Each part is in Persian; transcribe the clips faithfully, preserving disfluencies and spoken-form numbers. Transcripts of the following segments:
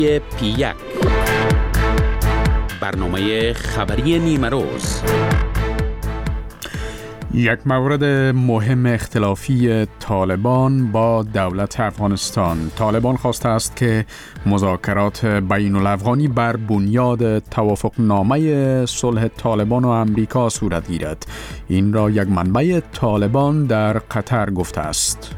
پی یک برنامه خبری نیمه روز. یک مورد مهم اختلافی طالبان با دولت افغانستان. طالبان خواسته است که مذاکرات بین الافغانی بر بنیاد توافقنامه صلح طالبان و امریکا صورت گیرد. این را یک منبع طالبان در قطر گفته است.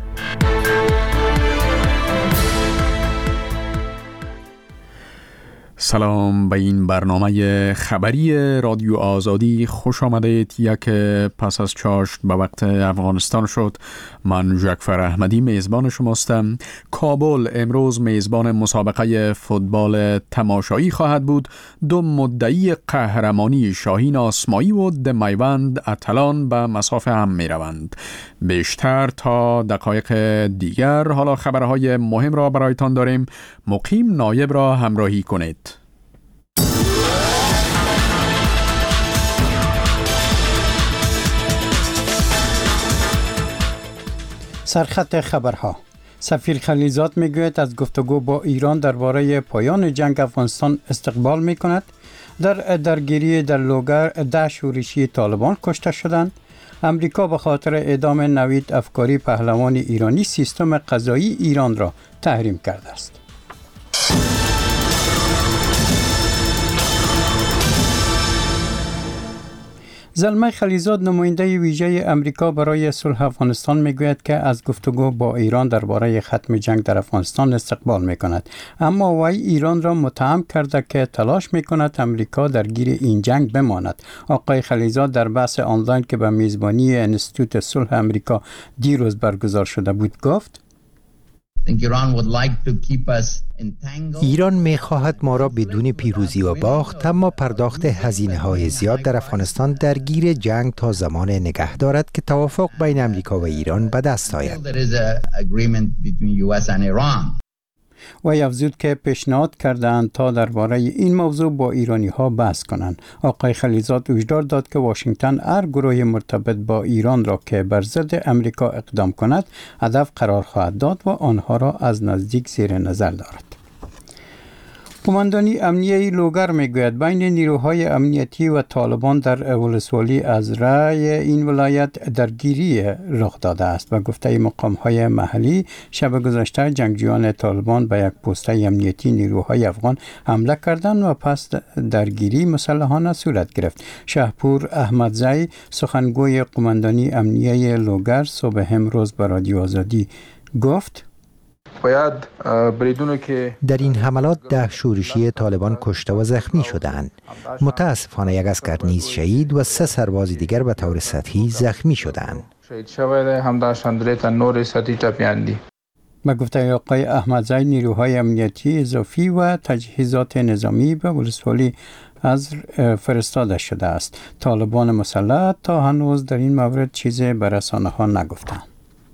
سلام به این برنامه خبری رادیو آزادی خوش آمدید. یک پس از چاشت به وقت افغانستان شد. من جعفر احمدی میزبان شماستم. کابل امروز میزبان مسابقه فوتبال تماشایی خواهد بود. دو مدعی قهرمانی شاهین آسمایی و دمیوند اتلان به مسافه هم می روند. بیشتر تا دقایق دیگر. حالا خبرهای مهم را برایتان داریم. مقیم نایب را همراهی کنید. سرخط خبرها. سفیر خلیزاد میگوید از گفتگو با ایران درباره پایان جنگ افغانستان استقبال میکند. در درگیری در لوگر ده شورشی طالبان کشته شدند. امریکا به خاطر اعدام نوید افکاری پهلوان ایرانی سیستم قضایی ایران را تحریم کرده است. زلمه خلیزاد نماینده ویژه امریکا برای صلح افغانستان میگوید که از گفتگو با ایران درباره ختم جنگ در افغانستان استقبال میکند، اما وی ایران را متهم کرده که تلاش میکند امریکا درگیر این جنگ بماند. آقای خلیزاد در بحث آنلاین که به میزبانی انستیتوت صلح امریکا دیروز برگزار شده بود گفت: ایران می‌خواهد ما را بدون پیروزی و باخت، اما پرداخت هزینه‌های زیاد در افغانستان درگیر جنگ تا زمان نگه دارد که توافق بین امریکا و ایران به دست آید. و افزود که پیشنهاد کردند تا درباره این موضوع با ایرانی ها بحث کنند. آقای خلیزاد هشدار داد که واشنگتن هر گروه مرتبط با ایران را که بر ضد امریکا اقدام کند هدف قرار خواهد داد و آنها را از نزدیک زیر نظر دارد. قماندانی امنیه لوگر میگوید بین نیروهای امنیتی و طالبان در ولسوالی از رای این ولایت درگیری رخ داده است و گفته مقامهای محلی شب گذشته جنگجویان طالبان به یک پست امنیتی نیروهای افغان حمله کردند و پس درگیری مسلحانه صورت گرفت. شهپور احمدزی سخنگوی قماندانی امنیه لوگر صبح امروز به رادیو آزادی گفت: باید بریدونو که در این حملات ده شورشی طالبان کشته و زخمی شدند. متاسفانه یک عسکر نیز شهید و سه سرباز دیگر به طور سطحی زخمی شدند. شهید شده هم داشتند تا نور سطحی تپیاندی. به گفته آقای احمدزی نیروهای امنیتی اضافی و تجهیزات نظامی به ولسوالی از فرستاده شده است. طالبان مسلح تا هنوز در این مورد چیزی به رسانه‌ها نگفتند.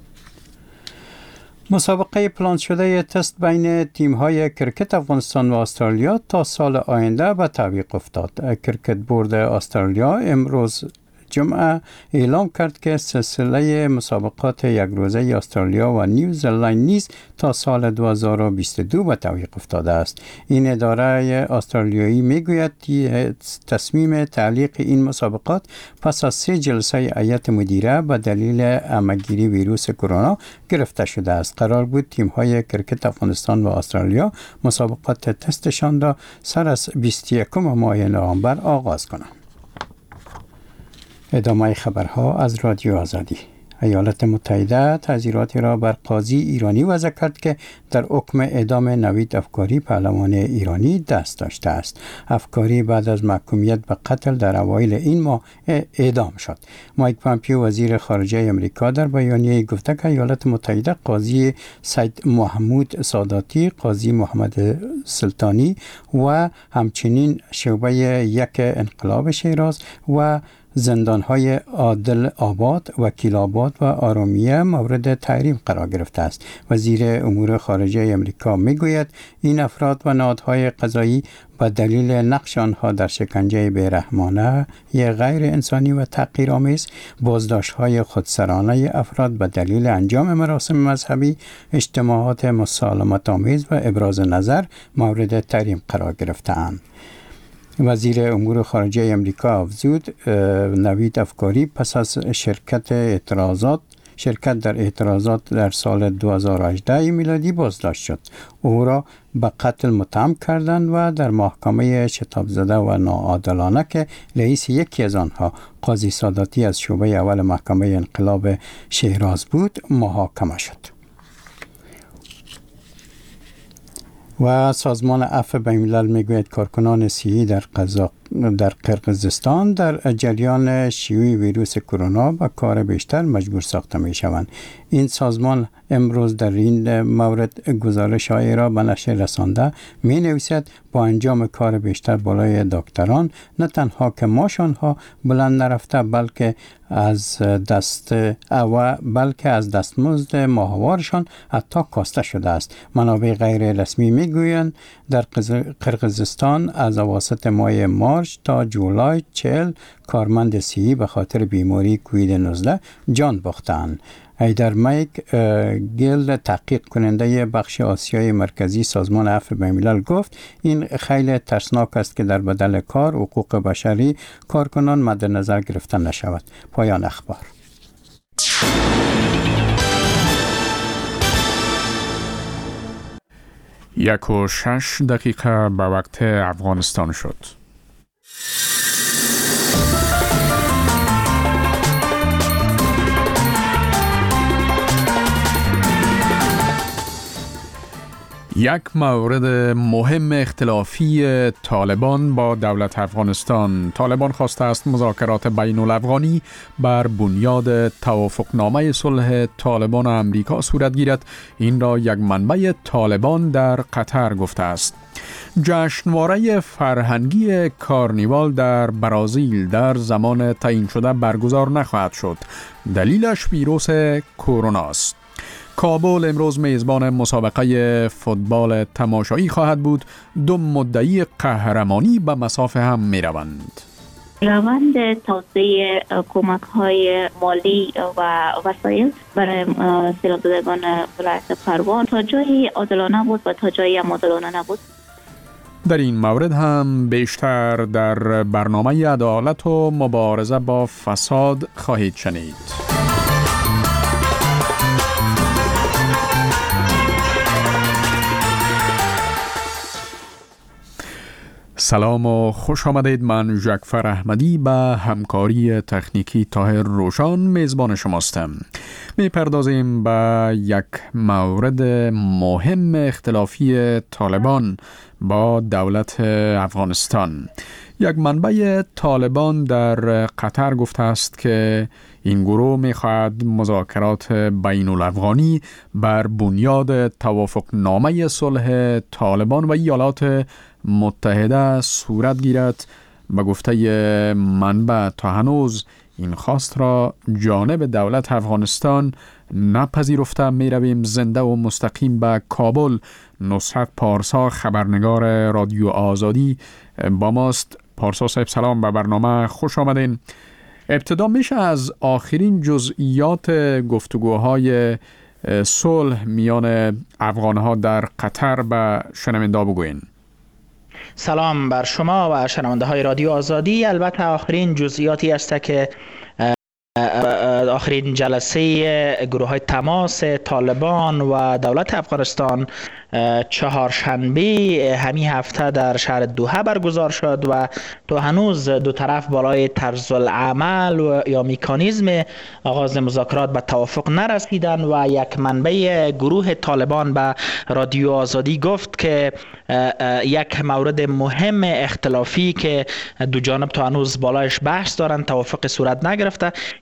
مسابقه پلان شده تست بین تیم‌های کرکت افغانستان و استرالیا تا سال آینده به تعویق افتاد. کرکت بورد استرالیا امروز جمعه اعلام کرد که سلسله مسابقات یک روزه استرالیا و نیوزلند نیز تا سال دو هزار و بیست و دو به تعویق افتاده است. این اداره استرالیایی میگوید تصمیم تعلیق این مسابقات پس از سه جلسه هیئت مدیره به دلیل همه‌گیری ویروس کرونا گرفته شده است. قرار بود تیم‌های کرکت افغانستان و استرالیا مسابقات تستشان را سر از بیست و یکم ماه نوامبر آغاز کنند. ادامه خبرها از رادیو آزادی. ایالات متحده تعزیراتی را بر قاضی ایرانی وضع کرد که در حکم اعدام نوید افکاری پهلوان ایرانی دست داشته است. افکاری بعد از محکومیت به قتل در اوایل این ماه اعدام شد. مایک پامپیو وزیر خارجه امریکا در بیانیه گفته که ایالات متحده قاضی سید محمود ساداتی، قاضی محمد سلطانی و همچنین شعبه یک انقلاب شیراز و زندانهای عادل آباد، وکیل آباد و آرامیه مورد تحریم قرار گرفته است. وزیر امور خارجه امریکا میگوید این افراد و نهادهای قضایی به دلیل نقش آنها در شکنجه بیرحمانه غیر انسانی و تحقیرآمیز، بازداشت‌های خودسرانه افراد به دلیل انجام مراسم مذهبی، اجتماعات مسالمت‌آمیز و ابراز نظر مورد تحریم قرار گرفته‌اند. وزیر امور خارجه امریکا افزود نوید افکاری پس از شرکت اعتراضات شرکت در اعتراضات در سال دو هزار و هجده میلادی بازداشت شد. او را به قتل متهم کردند و در محکمه شتاب زده و ناعادلانه که رئیس یکی از آنها قاضی ساداتی از شعبه اول محکمه انقلاب شیراز بود محاکمه شد. و سازمان عفو بین‌الملل میگوید کارکنان صحی در قزاق در قرقیزستان در جریان شیوع ویروس کرونا با کار بیشتر مجبور ساخته می شوند. این سازمان امروز در این مورد گزارش‌هایی را به نشر رسانده می نویسد با انجام کار بیشتر بالای دکتران نه تنها که معاش آنها بلند نرفته بلکه از دست و بلکه از دستمزد ماهوارشان حتی کاسته شده است. منابع غیر رسمی میگویند در قرقیزستان از اواسط ماه مارچ تا جولای چهل کارمند صحی به خاطر بیماری کووید نوزده جان باختند. ایدر میک گیل تحقیق کننده بخش آسیای مرکزی سازمان عفو بین‌الملل گفت این خیلی ترسناک است که در بدل کار حقوق بشری کارکنان مد نظر گرفته نشود. پایان اخبار. یک و شش دقیقه به وقت افغانستان شد. یک مورد مهم اختلافی طالبان با دولت افغانستان. طالبان خواسته است مذاکرات بین الافغانی بر بنیاد توافقنامه صلح طالبان و امریکا صورت گیرد. این را یک منبع طالبان در قطر گفته است. جشنواره فرهنگی کارنیوال در برزیل در زمان تعیین شده برگزار نخواهد شد. دلیلش ویروس کرونا است. کابل امروز میزبان مسابقه فوتبال تماشایی خواهد بود. دو مدعی قهرمانی به مصاف هم می روند. روند توسعه کمک‌های مالی و وسایل برای سیلابزدگان ولایت پروان تا جایی عادلانه بود و تا جایی هم عادلانه نبود. در این مورد هم بیشتر در برنامه عدالت و مبارزه با فساد خواهید شنید. سلام و خوش آمدید. من جعفر احمدی به همکاری تکنیکی طاهر روشان میزبان شماستم. میپردازیم به یک مورد مهم اختلافی طالبان با دولت افغانستان. یک منبع طالبان در قطر گفته است که این گروه میخواهد مذاکرات بین الافغانی بر بنیاد توافقنامه صلح طالبان و ایالات متحده صورت گیرد. به گفته منبع تا هنوز این خواست را جانب دولت افغانستان نپذیرفته. می رویم زنده و مستقیم به کابل. نصرت پارسا خبرنگار رادیو آزادی با ماست. پارسا صاحب سلام، به برنامه خوش آمدین. ابتدا میشه از آخرین جزئیات گفتگوهای صلح میان افغانها در قطر به شنونده بگوین. سلام بر شما و شنونده های رادیو آزادی. البته آخرین جزئیاتی است که آخرین جلسه گروه های تماس طالبان و دولت افغانستان چهارشنبه همین هفته در شهر دوحه برگزار شد و تو هنوز دو طرف بالای طرز العمل و یا مکانیزم آغاز مذاکرات به توافق نرسیدن و یک منبع گروه طالبان به رادیو آزادی گفت که یک مورد مهم اختلافی که دو جانب تو هنوز بالایش بحث دارن توافق صورت نگرفته.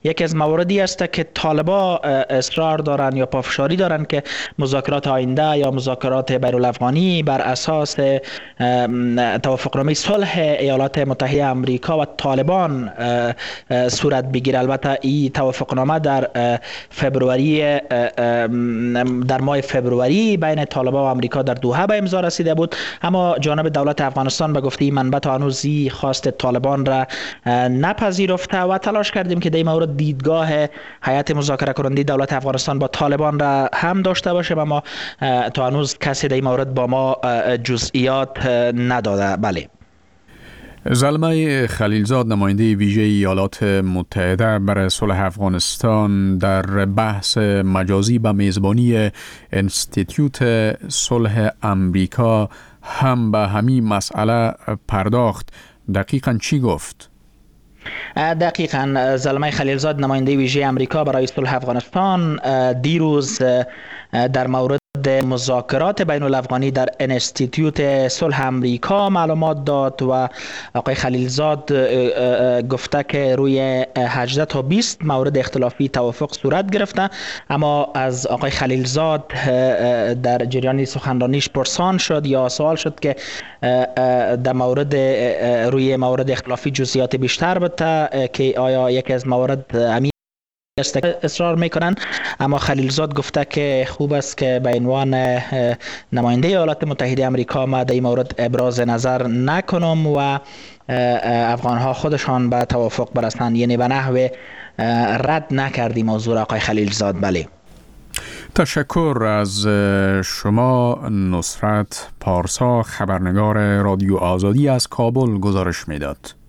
یکی از مواردی است که طالبا اصرار دارن یا پافشاری دارن که مذاکرات آینده یا مذاکرات بین الافغانی بر اساس توافقنامه صلح ایالات متحده آمریکا و طالبان صورت بگیره. البته این توافقنامه در فبروری در ماه فبروری بین طالبان و آمریکا در دوحه به امضا رسیده بود، اما جانب دولت افغانستان به گفته منبع تا هنوز خواست طالبان را نپذیرفته و تلاش کردیم که در این مورد دیدگاه هیئت مذاکره کننده دولت افغانستان با طالبان را هم داشته باشیم، اما تا هنوز کسی در این مورد با ما جزئیات نداده. بله. زلمه خلیلزاد، نماینده ویژه ایالات متحده برای صلح افغانستان، در بحث مجازی به میزبانی انستیتیوت صلح امریکا هم به همین مسئله پرداخت. دقیقاً چی گفت؟ دقیقاً زلمه خلیلزاد، نماینده ویژه امریکا برای صلح افغانستان، دیروز در مورد مذاکرات بین الافغانی در انستیتیوت صلح امریکا معلومات داد و آقای خلیلزاد گفته که روی هجده تا بیست مورد اختلافی توافق صورت گرفته، اما از آقای خلیلزاد در جریان سخنرانیش پرسان شد یا سوال شد که در مورد روی مورد اختلافی جزئیات بیشتر بده که آیا یکی از موارد امیر اصرار میکنن، اما خلیلزاد گفته که خوب است که به عنوان نماینده ایالات متحده آمریکا ما در این مورد ابراز نظر نکنم و افغانها خودشان به توافق برسند، یعنی به نحو رد نکردی موضوع آقای خلیلزاد. بله. تشکر از شما. نصرت پارسا، خبرنگار رادیو آزادی از کابل گزارش میداد.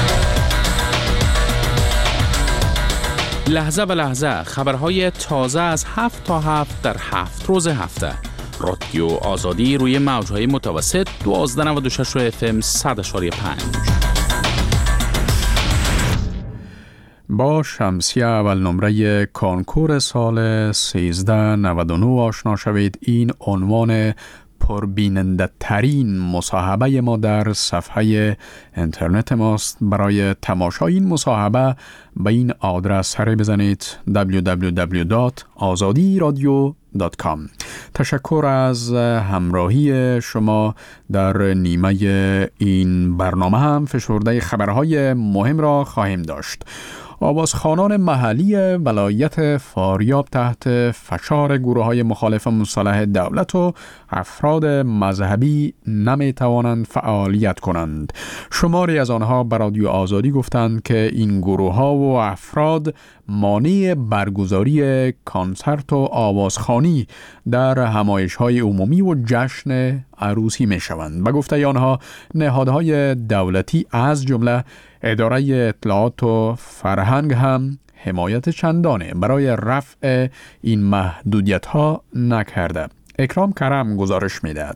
لحظه به لحظه خبرهای تازه از هفت تا هفت در هفت روز هفته. رادیو آزادی روی موجهای متوسط دوازده نود و شش اف ام صد اشاری پنج. با شمسیه اول نمره کانکور سال سیزده نود و نه آشنا شوید. این عنوان پربیننده ترین مصاحبه ما در صفحه اینترنت ماست. برای تماشای این مصاحبه به این آدرس سر بزنید دبلیو دبلیو دبلیو دات آزادی رادیو دات کام. تشکر از همراهی شما. در نیمه این برنامه هم فشرده خبرهای مهم را خواهیم داشت. آوازخوانان محلی ولایت فاریاب تحت فشار گروه‌های مخالف مصالحه دولت و افراد مذهبی نمی‌توانند فعالیت کنند. شماری از آنها به رادیو آزادی گفتند که این گروه‌ها و افراد مانع برگزاری کنسرت و آوازخوانی در همایش‌های عمومی و جشن عروسی می‌شوند. به گفته آنها نهادهای دولتی از جمله اداره اطلاعات و فرهنگ هم حمایت چندانه برای رفع این محدودیت‌ها نکرده. اکرام کرم گزارش می‌دهد.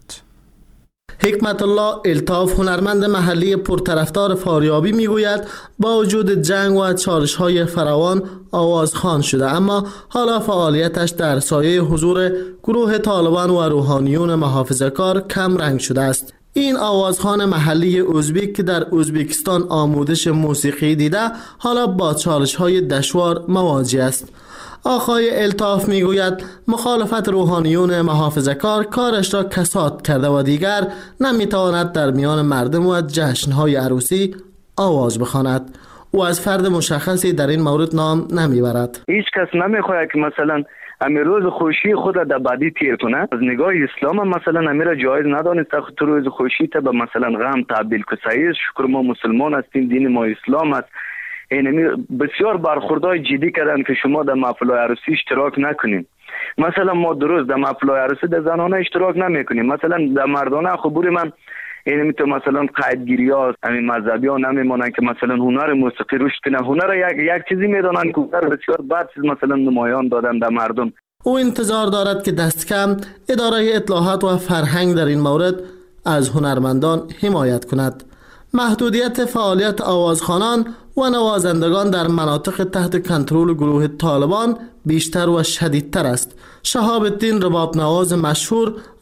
حکمت الله الطاف، هنرمند محلی پرطرفدار فاریابی، میگوید با وجود جنگ و چالش‌های فراوان آوازخوان شده، اما حالا فعالیتش در سایه حضور گروه طالبان و روحانیون محافظه‌کار کم رنگ شده است. این آوازخوان محلی ازبک که در ازبکستان آموزش موسیقی دیده، حالا با چالش‌های دشوار مواجه است. آقای الطاف میگوید مخالفت روحانیون محافظه‌کار کارش را کساد کرده و دیگر نمیتواند در میان مردم و جشن‌های عروسی آواز بخواند. او از فرد مشخصی در این مورد نام نمیبرد. هیچ کس نمیخواهد که مثلا امی روز خوشی خود در بعدی تیر کنه. از نگاه اسلام مثلا امی را جایز ندانست تو روز خوشی تا به مثلا غم تبدیل کنی. شکر ما مسلمان هستیم، دین ما اسلام است. اینمی بسیار برخوردهای جدی کردن که شما در محفل‌های عروسی اشتراک نکنین. مثلا ما درست در محفل‌های عروسی در زنانه اشتراک نمیکنیم، مثلا در مردانه خبور من اینمی تو مثلا قیدگیری ها همین مذهبی ها نمیمانن که مثلا هنر موسیقی رشد کنه. هنر یک یک چیزی میدانن که هنر بسیار بد چیز مثلا نمایان دادن در مردم. او انتظار دارد که دست کم اداره اطلاعات و فرهنگ در این مورد از هنرمندان حمایت کند. محدودیت فعالیت آوازخوانان و نوازندگان در مناطق تحت کنترل گروه طالبان بیشتر و شدیدتر است. شهاب الدین رباب نواز مشهور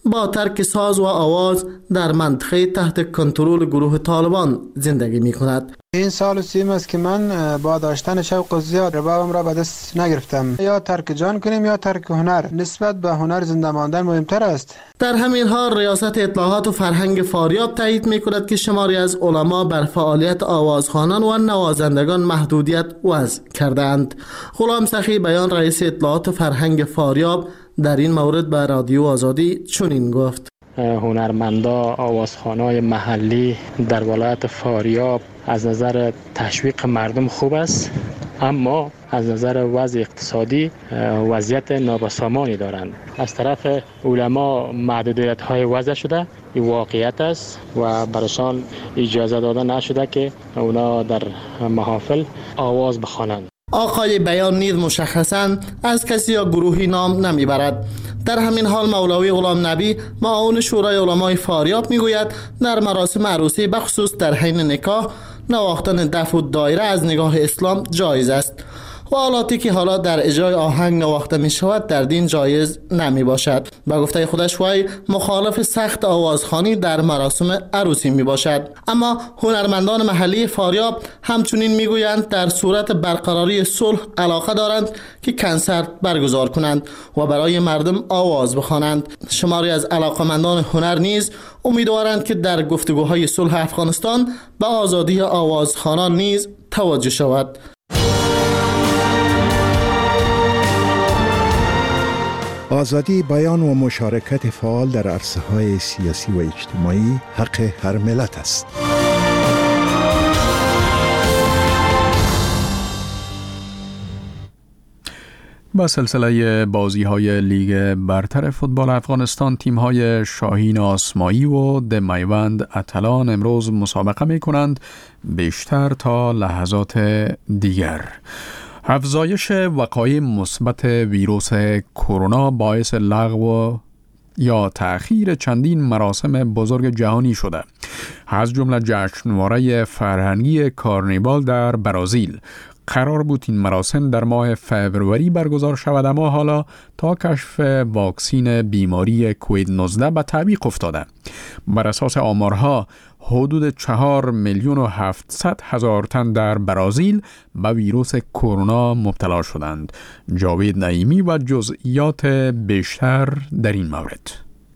با ترک ساز و آواز در منطقه تحت کنترل گروه طالبان زندگی می کند. این سال سیم است که من با داشتن شوق زیاد ربابم را به دست نگرفتم. یا ترک جان کنیم یا ترک هنر. نسبت به هنر زنده ماندن مهمتر است. در همین حال ریاست اطلاعات و فرهنگ فاریاب تایید می کند که شماری از علما بر فعالیت آوازخوانان و نوازندگان محدودیت وضع کردند. غلام سخی بیان رئیس اطلاعات و فرهنگ فاریاب در این مورد به رادیو آزادی چنین گفت: هنرمندا آوازخوانای محلی در ولایت فاریاب از نظر تشویق مردم خوب است، اما از نظر وضع اقتصادی وضعیت نابسامانی دارند. از طرف علما محدودیت های وضع شده، این واقعیت است و برایشان اجازه داده نشده که اونا در محافل آواز بخوانند. آقای بیان نیز مشخصاً از کسی یا گروهی نام نمیبرد. در همین حال مولوی غلام نبی معاون شورای علمای فاریاب میگوید در مراسم عروسی بخصوص در حین نکاح نواختن دف و دایره از نگاه اسلام جایز است و آلاتی که حالا در اجرای آهنگ نواخته می شود در دین جایز نمی باشد. با گفته خودش وی مخالف سخت آوازخوانی در مراسم عروسی می باشد. اما هنرمندان محلی فاریاب همچنین می گویند در صورت برقراری صلح علاقه دارند که کنسرت برگزار کنند و برای مردم آواز بخوانند. شماری از علاقمندان هنر نیز امیدوارند که در گفتگوهای صلح افغانستان به آزادی آوازخوانان نیز توجه شود. آزادی بیان و مشارکت فعال در عرصه‌های سیاسی و اجتماعی حق هر ملت است. با سلسله بازی‌های لیگ برتر فوتبال افغانستان، تیم‌های شاهین آسمایی و دمیوند اتلان امروز مسابقه می‌کنند، بیشتر تا لحظات دیگر. افزایش وقایع مثبت ویروس کرونا باعث لغو یا تأخیر چندین مراسم بزرگ جهانی شده. از جمله جشنواره فرهنگی کارنیوال در برزیل. قرار بود این مراسم در ماه فوریه برگزار شود، اما حالا تا کشف واکسین بیماری کووید نوزده به تعویق افتاده. بر اساس آمارها حدود چهار میلیون و هفتصد هزار تن در برزیل به ویروس کرونا مبتلا شدند. جاوید نعیمی و جزئیات بیشتر در این مورد.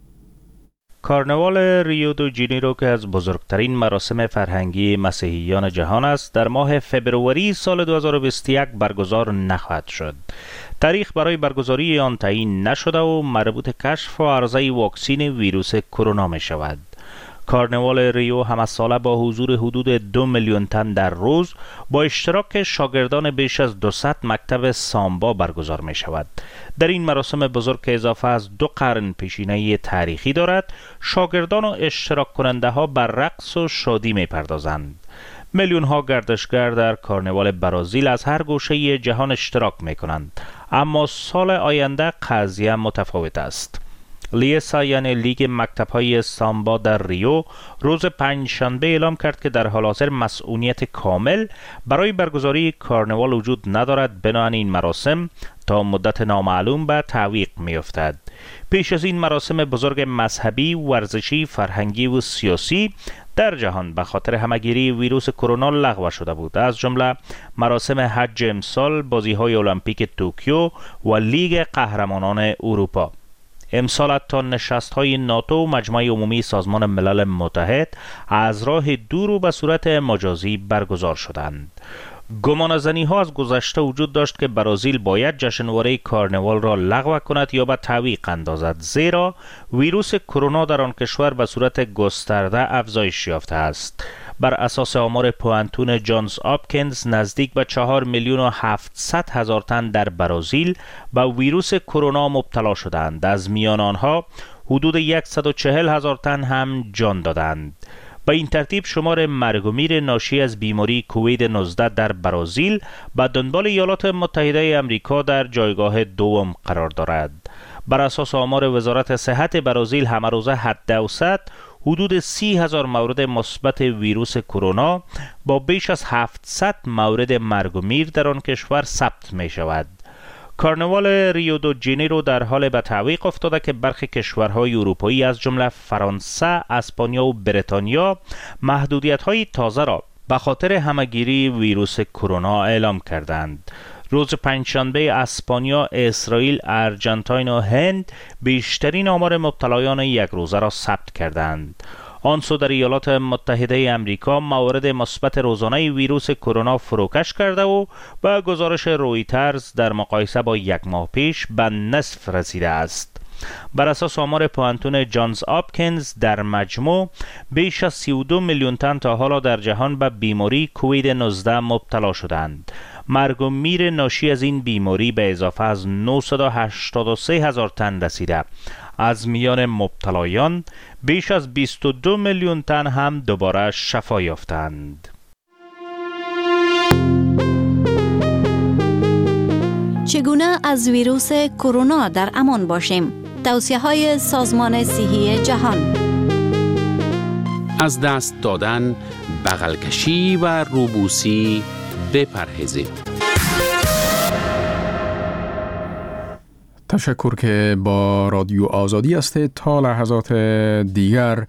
کارناوال ریو دو جانیرو که از بزرگترین مراسم فرهنگی مسیحیان جهان است، در ماه فبروری سال دو هزار و بیست و یک برگزار نخواهد شد. تاریخ برای برگزاری آن تعیین نشده و مربوط کشف و عرضه واکسین ویروس کرونا می شود. کارناوال ریو همه ساله با حضور حدود دو میلیون تن در روز با اشتراک شاگردان بیش از دویست مکتب سامبا برگزار می شود. در این مراسم بزرگ که اضافه از دو قرن پیشینه تاریخی دارد، شاگردان و اشتراک کننده ها بر رقص و شادی می پردازند. میلیون ها گردشگر در کارناوال برزیل از هر گوشه جهان اشتراک می کنند، اما سال آینده قضیه متفاوت است. لیسا یعنی لیگ مکتب‌های سامبا در ریو روز پنجشنبه اعلام کرد که در حال حاضر مسئولیت کامل برای برگزاری کارناوال وجود ندارد، بنابراین این مراسم تا مدت نامعلوم به تعویق می‌افتد. پیش از این مراسم بزرگ مذهبی، ورزشی، فرهنگی و سیاسی در جهان به خاطر همهگیری ویروس کرونا لغو شده بود، از جمله مراسم حج امسال، بازی‌های المپیک توکیو و لیگ قهرمانان اروپا. امسال حتی نشست‌های ناتو و مجمع عمومی سازمان ملل متحد از راه دور و به صورت مجازی برگزار شدند. گمانه‌زنی ها از گذشته وجود داشت که برزیل باید جشنواره کارناوال را لغو کند یا به تعویق اندازد، زیرا ویروس کرونا در آن کشور به صورت گسترده افزایش یافته است. بر اساس آمار پوانتون جانز آپکینز نزدیک به چهار میلیون و هفتصد هزار تن در برزیل به ویروس کرونا مبتلا شدند. از میان آنها حدود صد و چهل هزار تن هم جان دادند. به این ترتیب شمار مرگ و میر ناشی از بیماری کووید نوزده در برزیل به دنبال ایالات متحده آمریکا در جایگاه دوم قرار دارد. بر اساس آمار وزارت صحت برزیل همه روزه حداوسط حدود سی هزار مورد مثبت ویروس کرونا با بیش از هفتصد مورد مرگ و میر در آن کشور ثبت می شود. کارناوال ریو دو جنیرو در حال به تعویق افتاده که برخی کشورهای اروپایی از جمله فرانسه، اسپانیا و بریتانیا محدودیت‌های تازه را به خاطر همه‌گیری ویروس کرونا اعلام کردند. روز پنجشنبه اسپانیا، اسرائیل، ارجنتاین و هند بیشترین آمار مبتلایان یک روزه را ثبت کردند. آن سو در ایالات متحده امریکا موارد مثبت روزانه ویروس کرونا فروکش کرده و با گزارش رویترز در مقایسه با یک ماه پیش به نصف رسیده است. بر اساس آمار پوانتون جانز آپکینز در مجموع بیش از سی و دو میلیون تن تا حالا در جهان به بیماری کووید نوزده مبتلا شدند. مرگ و میر ناشی از این بیماری به اضافه از نهصد و هشتاد و سه هزار تن رسیده. از میان مبتلایان بیش از بیست و دو میلیون تن هم دوباره شفا یافتند. چگونه از ویروس کرونا در امان باشیم؟ توصیه‌های سازمان صحی جهان. از دست دادن، بغل کشی و روبوسی بپرهیزید. تشکر که با رادیو آزادی هستید. تا لحظات دیگر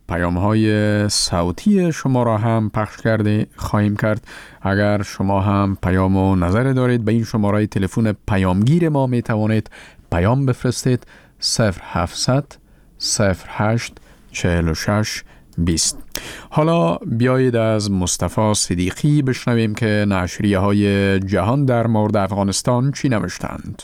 پیام‌های صوتی شما را هم پخش کرده خواهیم کرد. اگر شما هم پیام و نظر دارید به این شماره تلفن پیامگیر ما می توانید پیام بفرستید صفر هفتصد صفر هشت چهل و شش بیست. حالا بیایید از مصطفی صدیقی بشنویم که نشریه های جهان در مورد افغانستان چی نوشتند.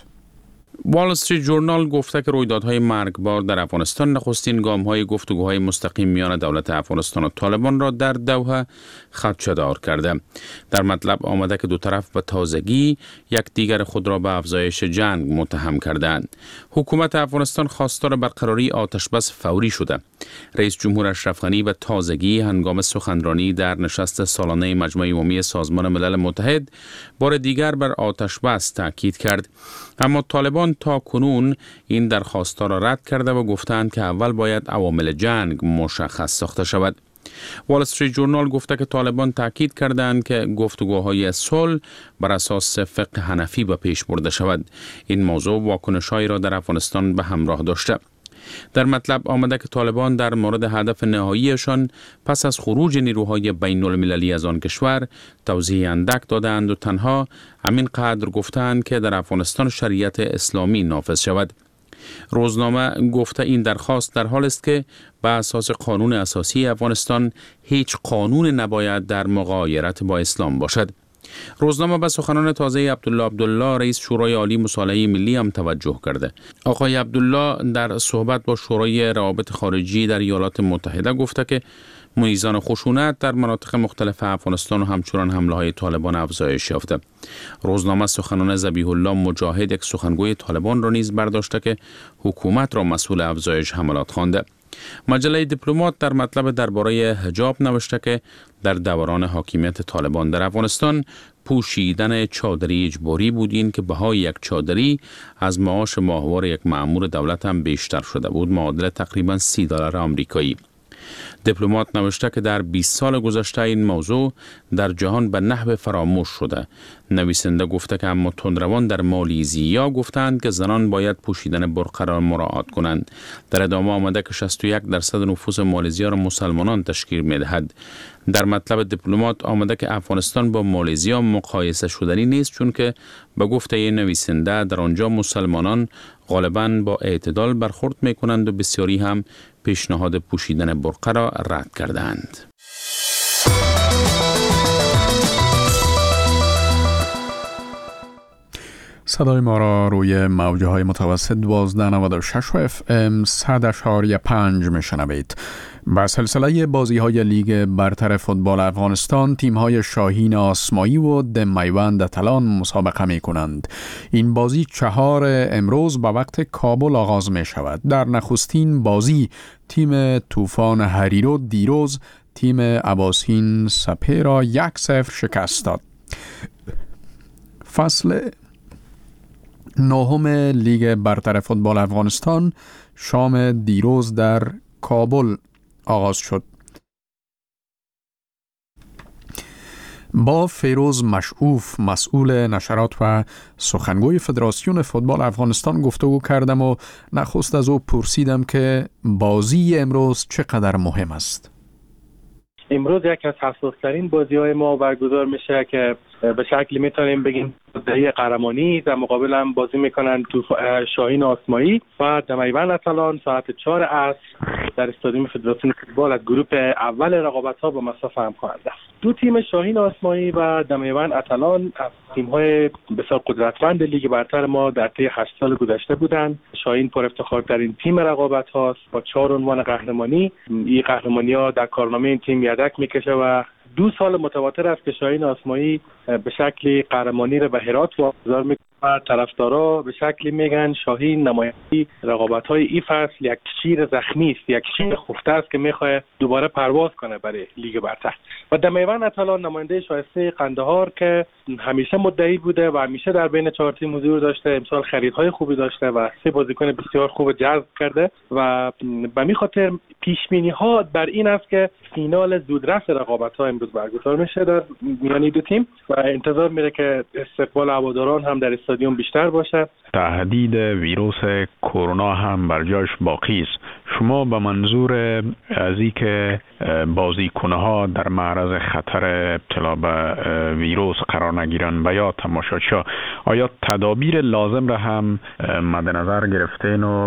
وال استریت جورنال گفته که رویدادهای مرگبار در افغانستان نخستین گام‌های گفتگوهای مستقیم میان دولت افغانستان و طالبان را در دوحه خدشه‌دار کرده. در مطلب آمده که دو طرف به تازگی یک دیگر خود را به افزایش جنگ متهم کردند. حکومت افغانستان خواستار برقراری آتشبس فوری شده. رئیس جمهور اشرف غنی به تازگی هنگام سخنرانی در نشست سالانه مجمع عمومی سازمان ملل متحد بار دیگر بر آتشبس تاکید کرد. اما طالبان تا کنون این درخواست را رد کرده و گفتند که اول باید عوامل جنگ مشخص ساخته شود. وال استریت جورنال گفته که طالبان تاکید کردند که گفتگوهای صلح بر اساس فقه حنفی به پیش برده شود. این موضوع واکنش‌هایی را در افغانستان به همراه داشته. در مطلب آمده که طالبان در مورد هدف نهاییشان پس از خروج نیروهای بین المللی از آن کشور توضیح اندک دادند و تنها همین قدر گفتند که در افغانستان شریعت اسلامی نافذ شود. روزنامه گفته این درخواست در حال است که به اساس قانون اساسی افغانستان هیچ قانون نباید در مغایرت با اسلام باشد. روزنامه به سخنان تازه عبدالله عبدالله رئیس شورای عالی مصالحه ملی هم توجه کرده. آقای عبدالله در صحبت با شورای روابط خارجی در ایالات متحده گفته که میزان خشونت در مناطق مختلف افغانستان و همچنان حمله های طالبان افزایش یافته. روزنامه سخنان ذبیح الله مجاهد یک سخنگوی طالبان را نیز برداشته که حکومت را مسئول افزایش حملات خوانده. مجله دیپلمات در مطلب درباره حجاب نوشته که در دوران حاکمیت طالبان در افغانستان پوشیدن چادری اجباری بود، این که بهای یک چادری از معاش ماهوار یک مأمور دولت هم بیشتر شده بود، معادل تقریبا سی دلار آمریکایی. دیپلمات نوشته که در بیست سال گذشته این موضوع در جهان به نحو فراموش شده. نویسنده گفته که اما تندروان در مالیزیا گفتند که زنان باید پوشیدن برقه را مراعات کنند. در ادامه آمده که شصت و یک درصد نفوس مالزیا را مسلمانان تشکیل می‌دهد. در مطلب دیپلمات آمده که افغانستان با مالزیا مقایسه شدنی نیست، چون که به گفته نویسنده در آنجا مسلمانان غالباً با اعتدال برخورد می‌کنند و بسیاری هم پیشنهاد پوشیدن برقه را رد کردند. صدای ما را روی موجه های متوسط دوازده نود و شش و اف ام صد اشاری پنج میشنوید. با سلسله بازی های لیگ برتر فوتبال افغانستان، تیم های شاهین آسمایی و دمیوند تلان مسابقه می کنند. این بازی چهار امروز به وقت کابل آغاز می شود. در نخستین بازی تیم طوفان هریرو دیروز تیم اباسین سپه را یک صفر شکست داد. فصل نهم لیگ برتر فوتبال افغانستان شام دیروز در کابل آغاز شد. با فیروز مشعوف مسئول نشرات و سخنگوی فدراسیون فوتبال افغانستان گفتگو کردم و نخست از او پرسیدم که بازی امروز چقدر مهم است. امروز یک از حساس‌ترین بازی‌های ما برگزار میشه که به شکلی میتونیم بگیم دهه قهرمانی در مقابل هم بازی میکنن تو شاهین آسمایی و دمیوند اتلان ساعت چهار عصر در استادیوم فدراسیون فوتبال از گروه اول رقابت‌ها با مسافه هم خواهند است. دو تیم شاهین آسمایی و دمیوند اتلان از تیم‌های بسیار قدرتمند لیگ برتر ما در طی هشت سال گذشته بودند. شاهین پر افتخارترین تیم رقابت هاست با چهار عنوان قهرمانی. این قهرمانی‌ها در کارنامه این تیم یدک میکشه و دو سال متواتر است که شاهین آسمایی به شکلی قهرمانی را به هرات واگذار میکنه و طرفدارا به شکلی میگن شاهین نماینده رقابت‌های این فصل یک شیر زخمی است، یک شیر خفته است که میخواد دوباره پرواز کنه برای لیگ برتر. و دمیوند اتلان نماینده شایسته قندهار که همیشه مدعی بوده و همیشه در بین چهار تیم حضور داشته، امسال خریدهای خوبی داشته و سه بازیکن بسیار خوب جذب کرده و به می خاطر پیش‌بینی‌ها بر این است که فینال زودرس رقابت‌ها امروز برگزار میشه در میان دو تیم و انتظار میره که استقبال هواداران هم در استادیوم بیشتر باشه. تهدید ویروس کرونا هم بر جاش باقی است. شما به منظور از اینکه بازیکن‌ها در معرض خطر ابتلا به ویروس قرار نگیرن و یا تماشاچی، آیا تدابیر لازم را هم مد نظر گرفتین و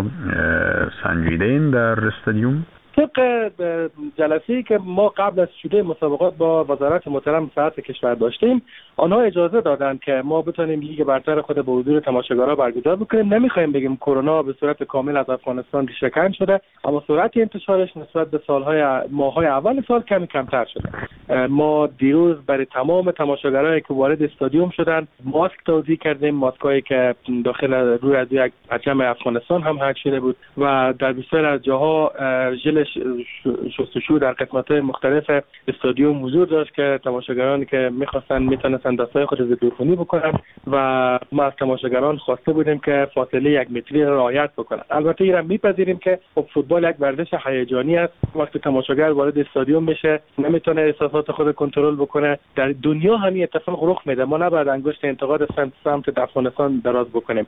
سنجیدین در استادیوم؟ طبق جلسه‌ای که ما قبل از شروع مسابقات با وزارت محترم صحت کشور داشتیم، آنها اجازه دادند که ما بتونیم لیگ برتر خود با حضور تماشاگرها برگزار بکنیم. نمیخوایم بگیم کرونا به صورت کامل از افغانستان ریشه‌کن شده، اما سرعت انتشارش نسبت به سالهای ماه‌های اول سال کمی کمتر شده. ما دیروز برای تمام تماشاگرایی که وارد استادیوم شدند ماسک توزیع کردیم، ماسکایی که داخل روی از یک پرچم افغانستان هم حک شده بود و در بسیار از جاها ژل شستشو در قسمت‌های مختلف استادیوم حضور داشت که تماشاگرانی که می‌خواستن میتونستن دستای خود رو ضدعفونی بکنن و ما از تماشاگران خواسته بودیم که فاصله یک متری را رعایت بکنن. البته این را میپذیریم که خب فوتبال یک ورزش هیجانی است. وقتی تماشاگر وارد استادیوم میشه نمیتونه احساسات خود کنترل بکنه. در دنیا همین اتفاق رخ میده. ما نباید انگشت انتقاد سمت سمت افغانستان دراز بکنیم.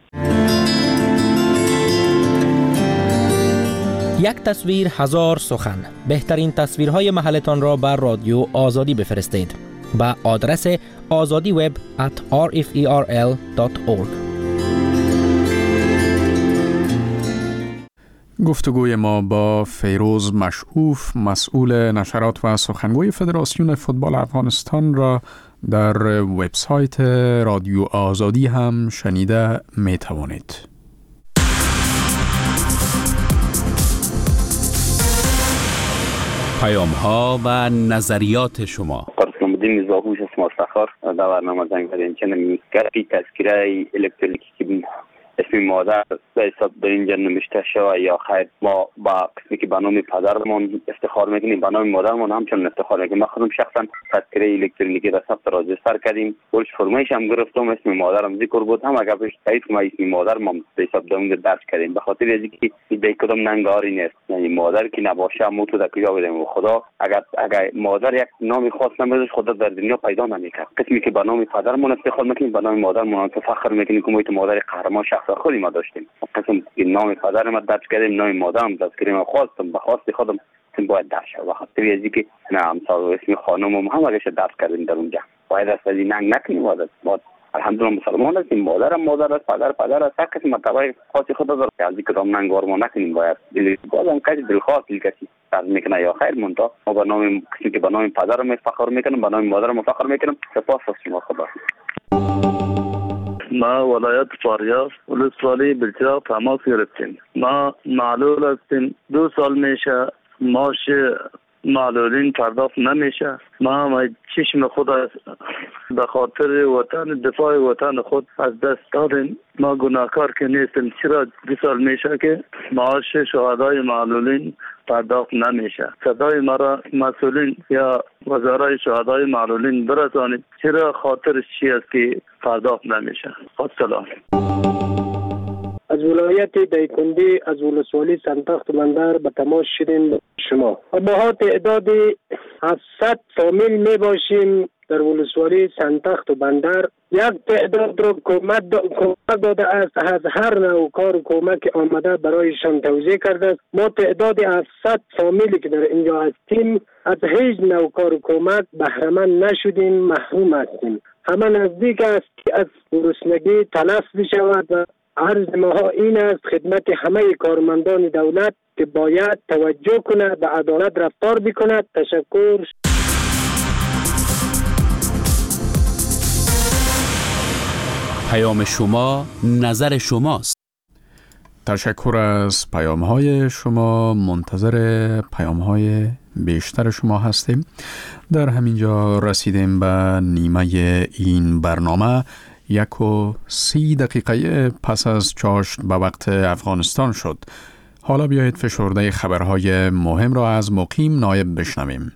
یک تصویر هزار سخن. بهترین تصویرهای محلتان را بر رادیو آزادی بفرستید با آدرس آزادی وب ات آر اف ای آر ال دات اورگ. گفتگوی ما با فیروز مشعوف مسئول نشرات و سخنگوی فدراسیون فوتبال افغانستان را در وبسایت رادیو آزادی هم شنیده می توانید. پیام ها و نظریات شما. قرص مدین زاهوش اسم افتخار در برنامه زنگ زدیم که نمیگردی تذکره الکترونیکی که اسم مادر به حساب در اینجا نمیشته شود یا خیر ما با قسمی که به نام پدرمون افتخار میکنیم به نام مادرمون همچنان افتخار میکنیم. ما خودم شخصا تذکره الکترونیکی را ثبت راجستر کردیم، ورش فرمایش هم گرفتم، اسم مادرم ذکر بود، هم اگر بهش تایید کنم اسم مادرم به حساب در اونجا درج کردیم به خاطر از اینکه به کدام ننگاری نیست، یعنی مادر که نباشه مو تو در کجا بدیم. خدا اگر اگر مادر یک نام خاص نمیذاره خدا در دنیا پیدا نمیکنه. قسمی که به نام پدرمون افتخار میکنیم به نام مادرمون فخر میکنیم که ما تو مادر قهرمان شخص خودی ما داشتیم. قسم نام پدرم ما درج کردیم، نام مادرم درج کردیم، خواستم به خواست خودم این باید درج شه. وقتی از اینکه نه امثال اسم خانمم هم اگه درج کردیم در اونجا باید از این ننگ نکنیم. باید الحمدلله مسلمان هستیم، مادرم مادر است، پدر پدر است، هر کسی مرتبه خاصی خود داره. از این کدام ننگار ما نکنیم. باید بازم کسی دلخواه کسی درد میکنه یا خیر مونتا ما به نام کسی که به نام پدرم فخر میکنم به نام مادرم فخر میکنم. سپاس از شما. خدا ما ولایت فاریاب ولسوالی بلچراغ تماس گرفتیم. ما معلول هستیم، دو سال میشه ماش معلولین پرداخت نمیشه. ما ما چشم خود به خاطر وطن دفاع وطن خود از دست دادیم. ما گناهکار که نیستیم. چرا دو سال میشه که معاش شهدای معلولین پرداخت نمیشه؟ صدای مرا مسئولین یا وزرای شهدای معلولین برسانید چرا خاطرش چی است که پرداخت نمیشه؟ السلام. از ولایت دایکندی از ولسوالی سنتخت بندر به تماس شدیم شما. ما تعداد هفتصد فامیل می باشیم در ولسوالی سنتخت و بندر یک تعداد را کمک داده است. از هر نوع کار و کمک آمده برایشان توضیح کرده است. ما تعداد هفتصد فامیلی که در اینجا هستیم از هیچ نوع کار و کمک بهره‌مند نشدیم، محروم هستیم. همه نزدیک است که از گرسنگی تلف بشود و عرض ما این است خدمت همه کارمندان دولت که باید توجه کند، به عدالت رفتار بکند. تشکر. پیام شما، نظر شماست. تشکر از پیام های شما. منتظر پیام های بیشتر شما هستیم. در همینجا رسیدیم به نیمه این برنامه. یک و سی دقیقه پس از چاشت به وقت افغانستان شد. حالا بیایید فشرده خبرهای مهم را از مقیم نایب بشنویم.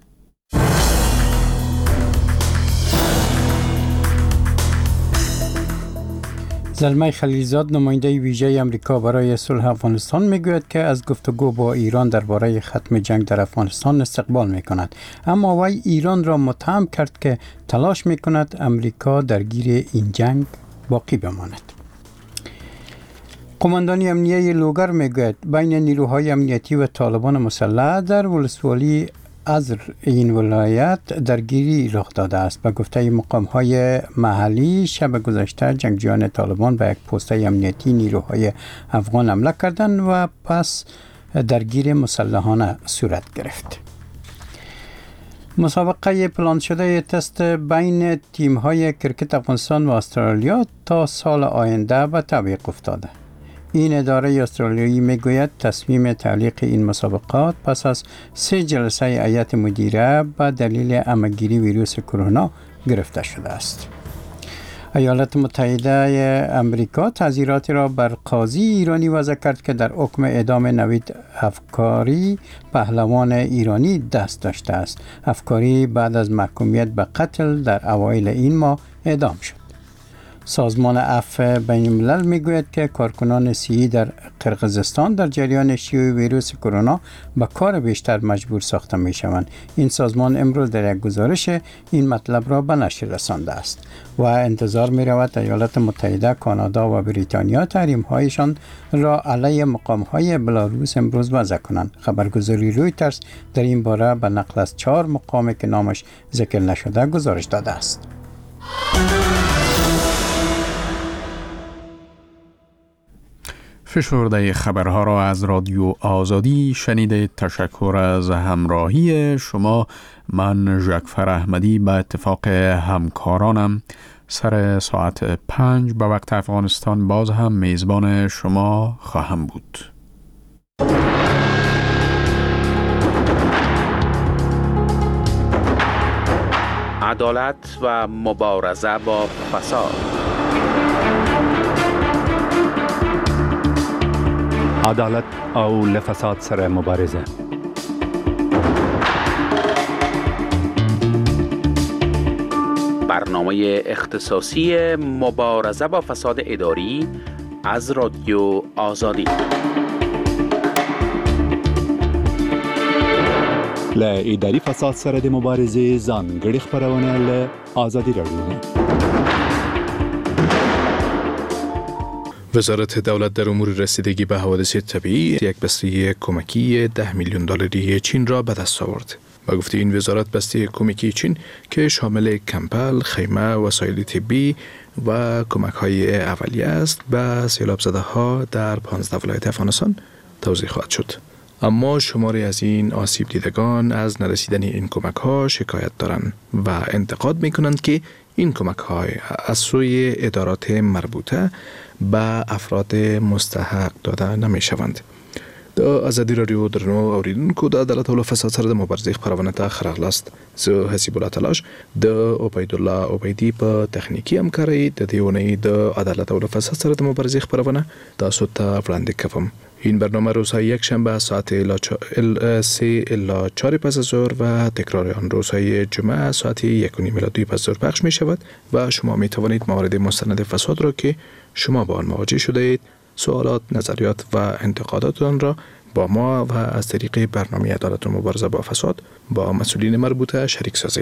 زلمه خلیلزاد نماینده ویژه امریکا برای صلح افغانستان میگوید که از گفتگو با ایران درباره ختم جنگ در افغانستان استقبال میکند، اما وی ایران را متهم کرد که تلاش میکند امریکا درگیر این جنگ باقی بماند. قماندانی امنیه لوگر میگوید بین نیروهای امنیتی و طالبان مسلح در ولسوالی ازر این ولایت درگیری رخ داده است. به گفته مقام‌های محلی شب گذشته جنگجویان طالبان به یک پست امنیتی نیروهای افغان حمله کردند و پس درگیری مسلحانه صورت گرفت. مسابقه پلان شده تست بین تیم‌های کرکت افغانستان و استرالیا تا سال آینده به تعویق افتاده. این اداره استرالیایی میگوید تصمیم تعلیق این مسابقات پس از سه جلسه هیئت مدیره به دلیل عمه‌گیری ویروس کرونا گرفته شده است. ایالات متحده امریکا تعزیراتی را بر قاضی ایرانی وضع کرد که در حکم اعدام نوید افکاری پهلوان ایرانی دست داشته است. افکاری بعد از محکومیت به قتل در اوایل این ماه اعدام شد. سازمان عفو بین الملل میگوید که کارکنان صحی در قرقیزستان در جریان شیوع ویروس کرونا به کار بیشتر مجبور ساخته می شوند. این سازمان امروز در یک گزارش این مطلب را به نشر رسانده است و انتظار می رود ایالات متحده، کانادا و بریتانیا تحریم هایشان را علیه مقام های بلاروس امروز وضع کنند. خبرگزاری رویترز در این باره به نقل از چهار مقامی که نامش ذکر نشده گزارش داده است. فشرده خبرها را از رادیو آزادی شنیده. تشکر از همراهی شما. من ژکفر احمدی به اتفاق همکارانم سر ساعت پنج به وقت افغانستان باز هم میزبان شما خواهم بود. عدالت و مبارزه با فساد. عدالت او لفساد سره مبارزه. برنامه اختصاصی مبارزه با فساد اداری از رادیو آزادی. ل اداری فساد سره د مبارزه ځانګړي خبرونه ل آزادی رادیو. وزارت دولت در امور رسیدگی به حوادث طبیعی یک بسته کمکی ده میلیون دلاری چین را به دست آورد. با گفته این وزارت بسته کمکی چین که شامل کمپل، خیمه، وسایل طبی و کمک های اولیه است به سیلاب زده ها در پانزده ولایت افغانستان توزیع خواهد شد. اما شماری از این آسیب دیدگان از نرسیدن این کمک ها شکایت دارند و انتقاد می کنند که این کمک های از سوی ادارات مربوطه به افراد مستحق داده نمی شوند. د ازادي رادیو درنو اوریدونکو د عدالت او فساد سره د مبارزې خبرونه ته خراغلاست. زه حسیب الله تلاش د عبید الله عبیدی په تخنیکی همکاری د دیونی د عدالت او فساد سره د مبارزې خبرونه تاسو ته وړاندې کوم. این برنامه روزهای یک شنبه ساعت سه الا چهار پس از ظهر و تکرار آن روزهای جمعه ساعت یک و نیم الا دو پس از ظهر پخش می شود و شما می توانید موارد مستند فساد را که شما با آن مواجه شده اید، سوالات، نظریات و انتقاداتتان را با ما و از طریق برنامه عدالت و مبارزه با فساد با مسئولین مربوطه شریک سازید.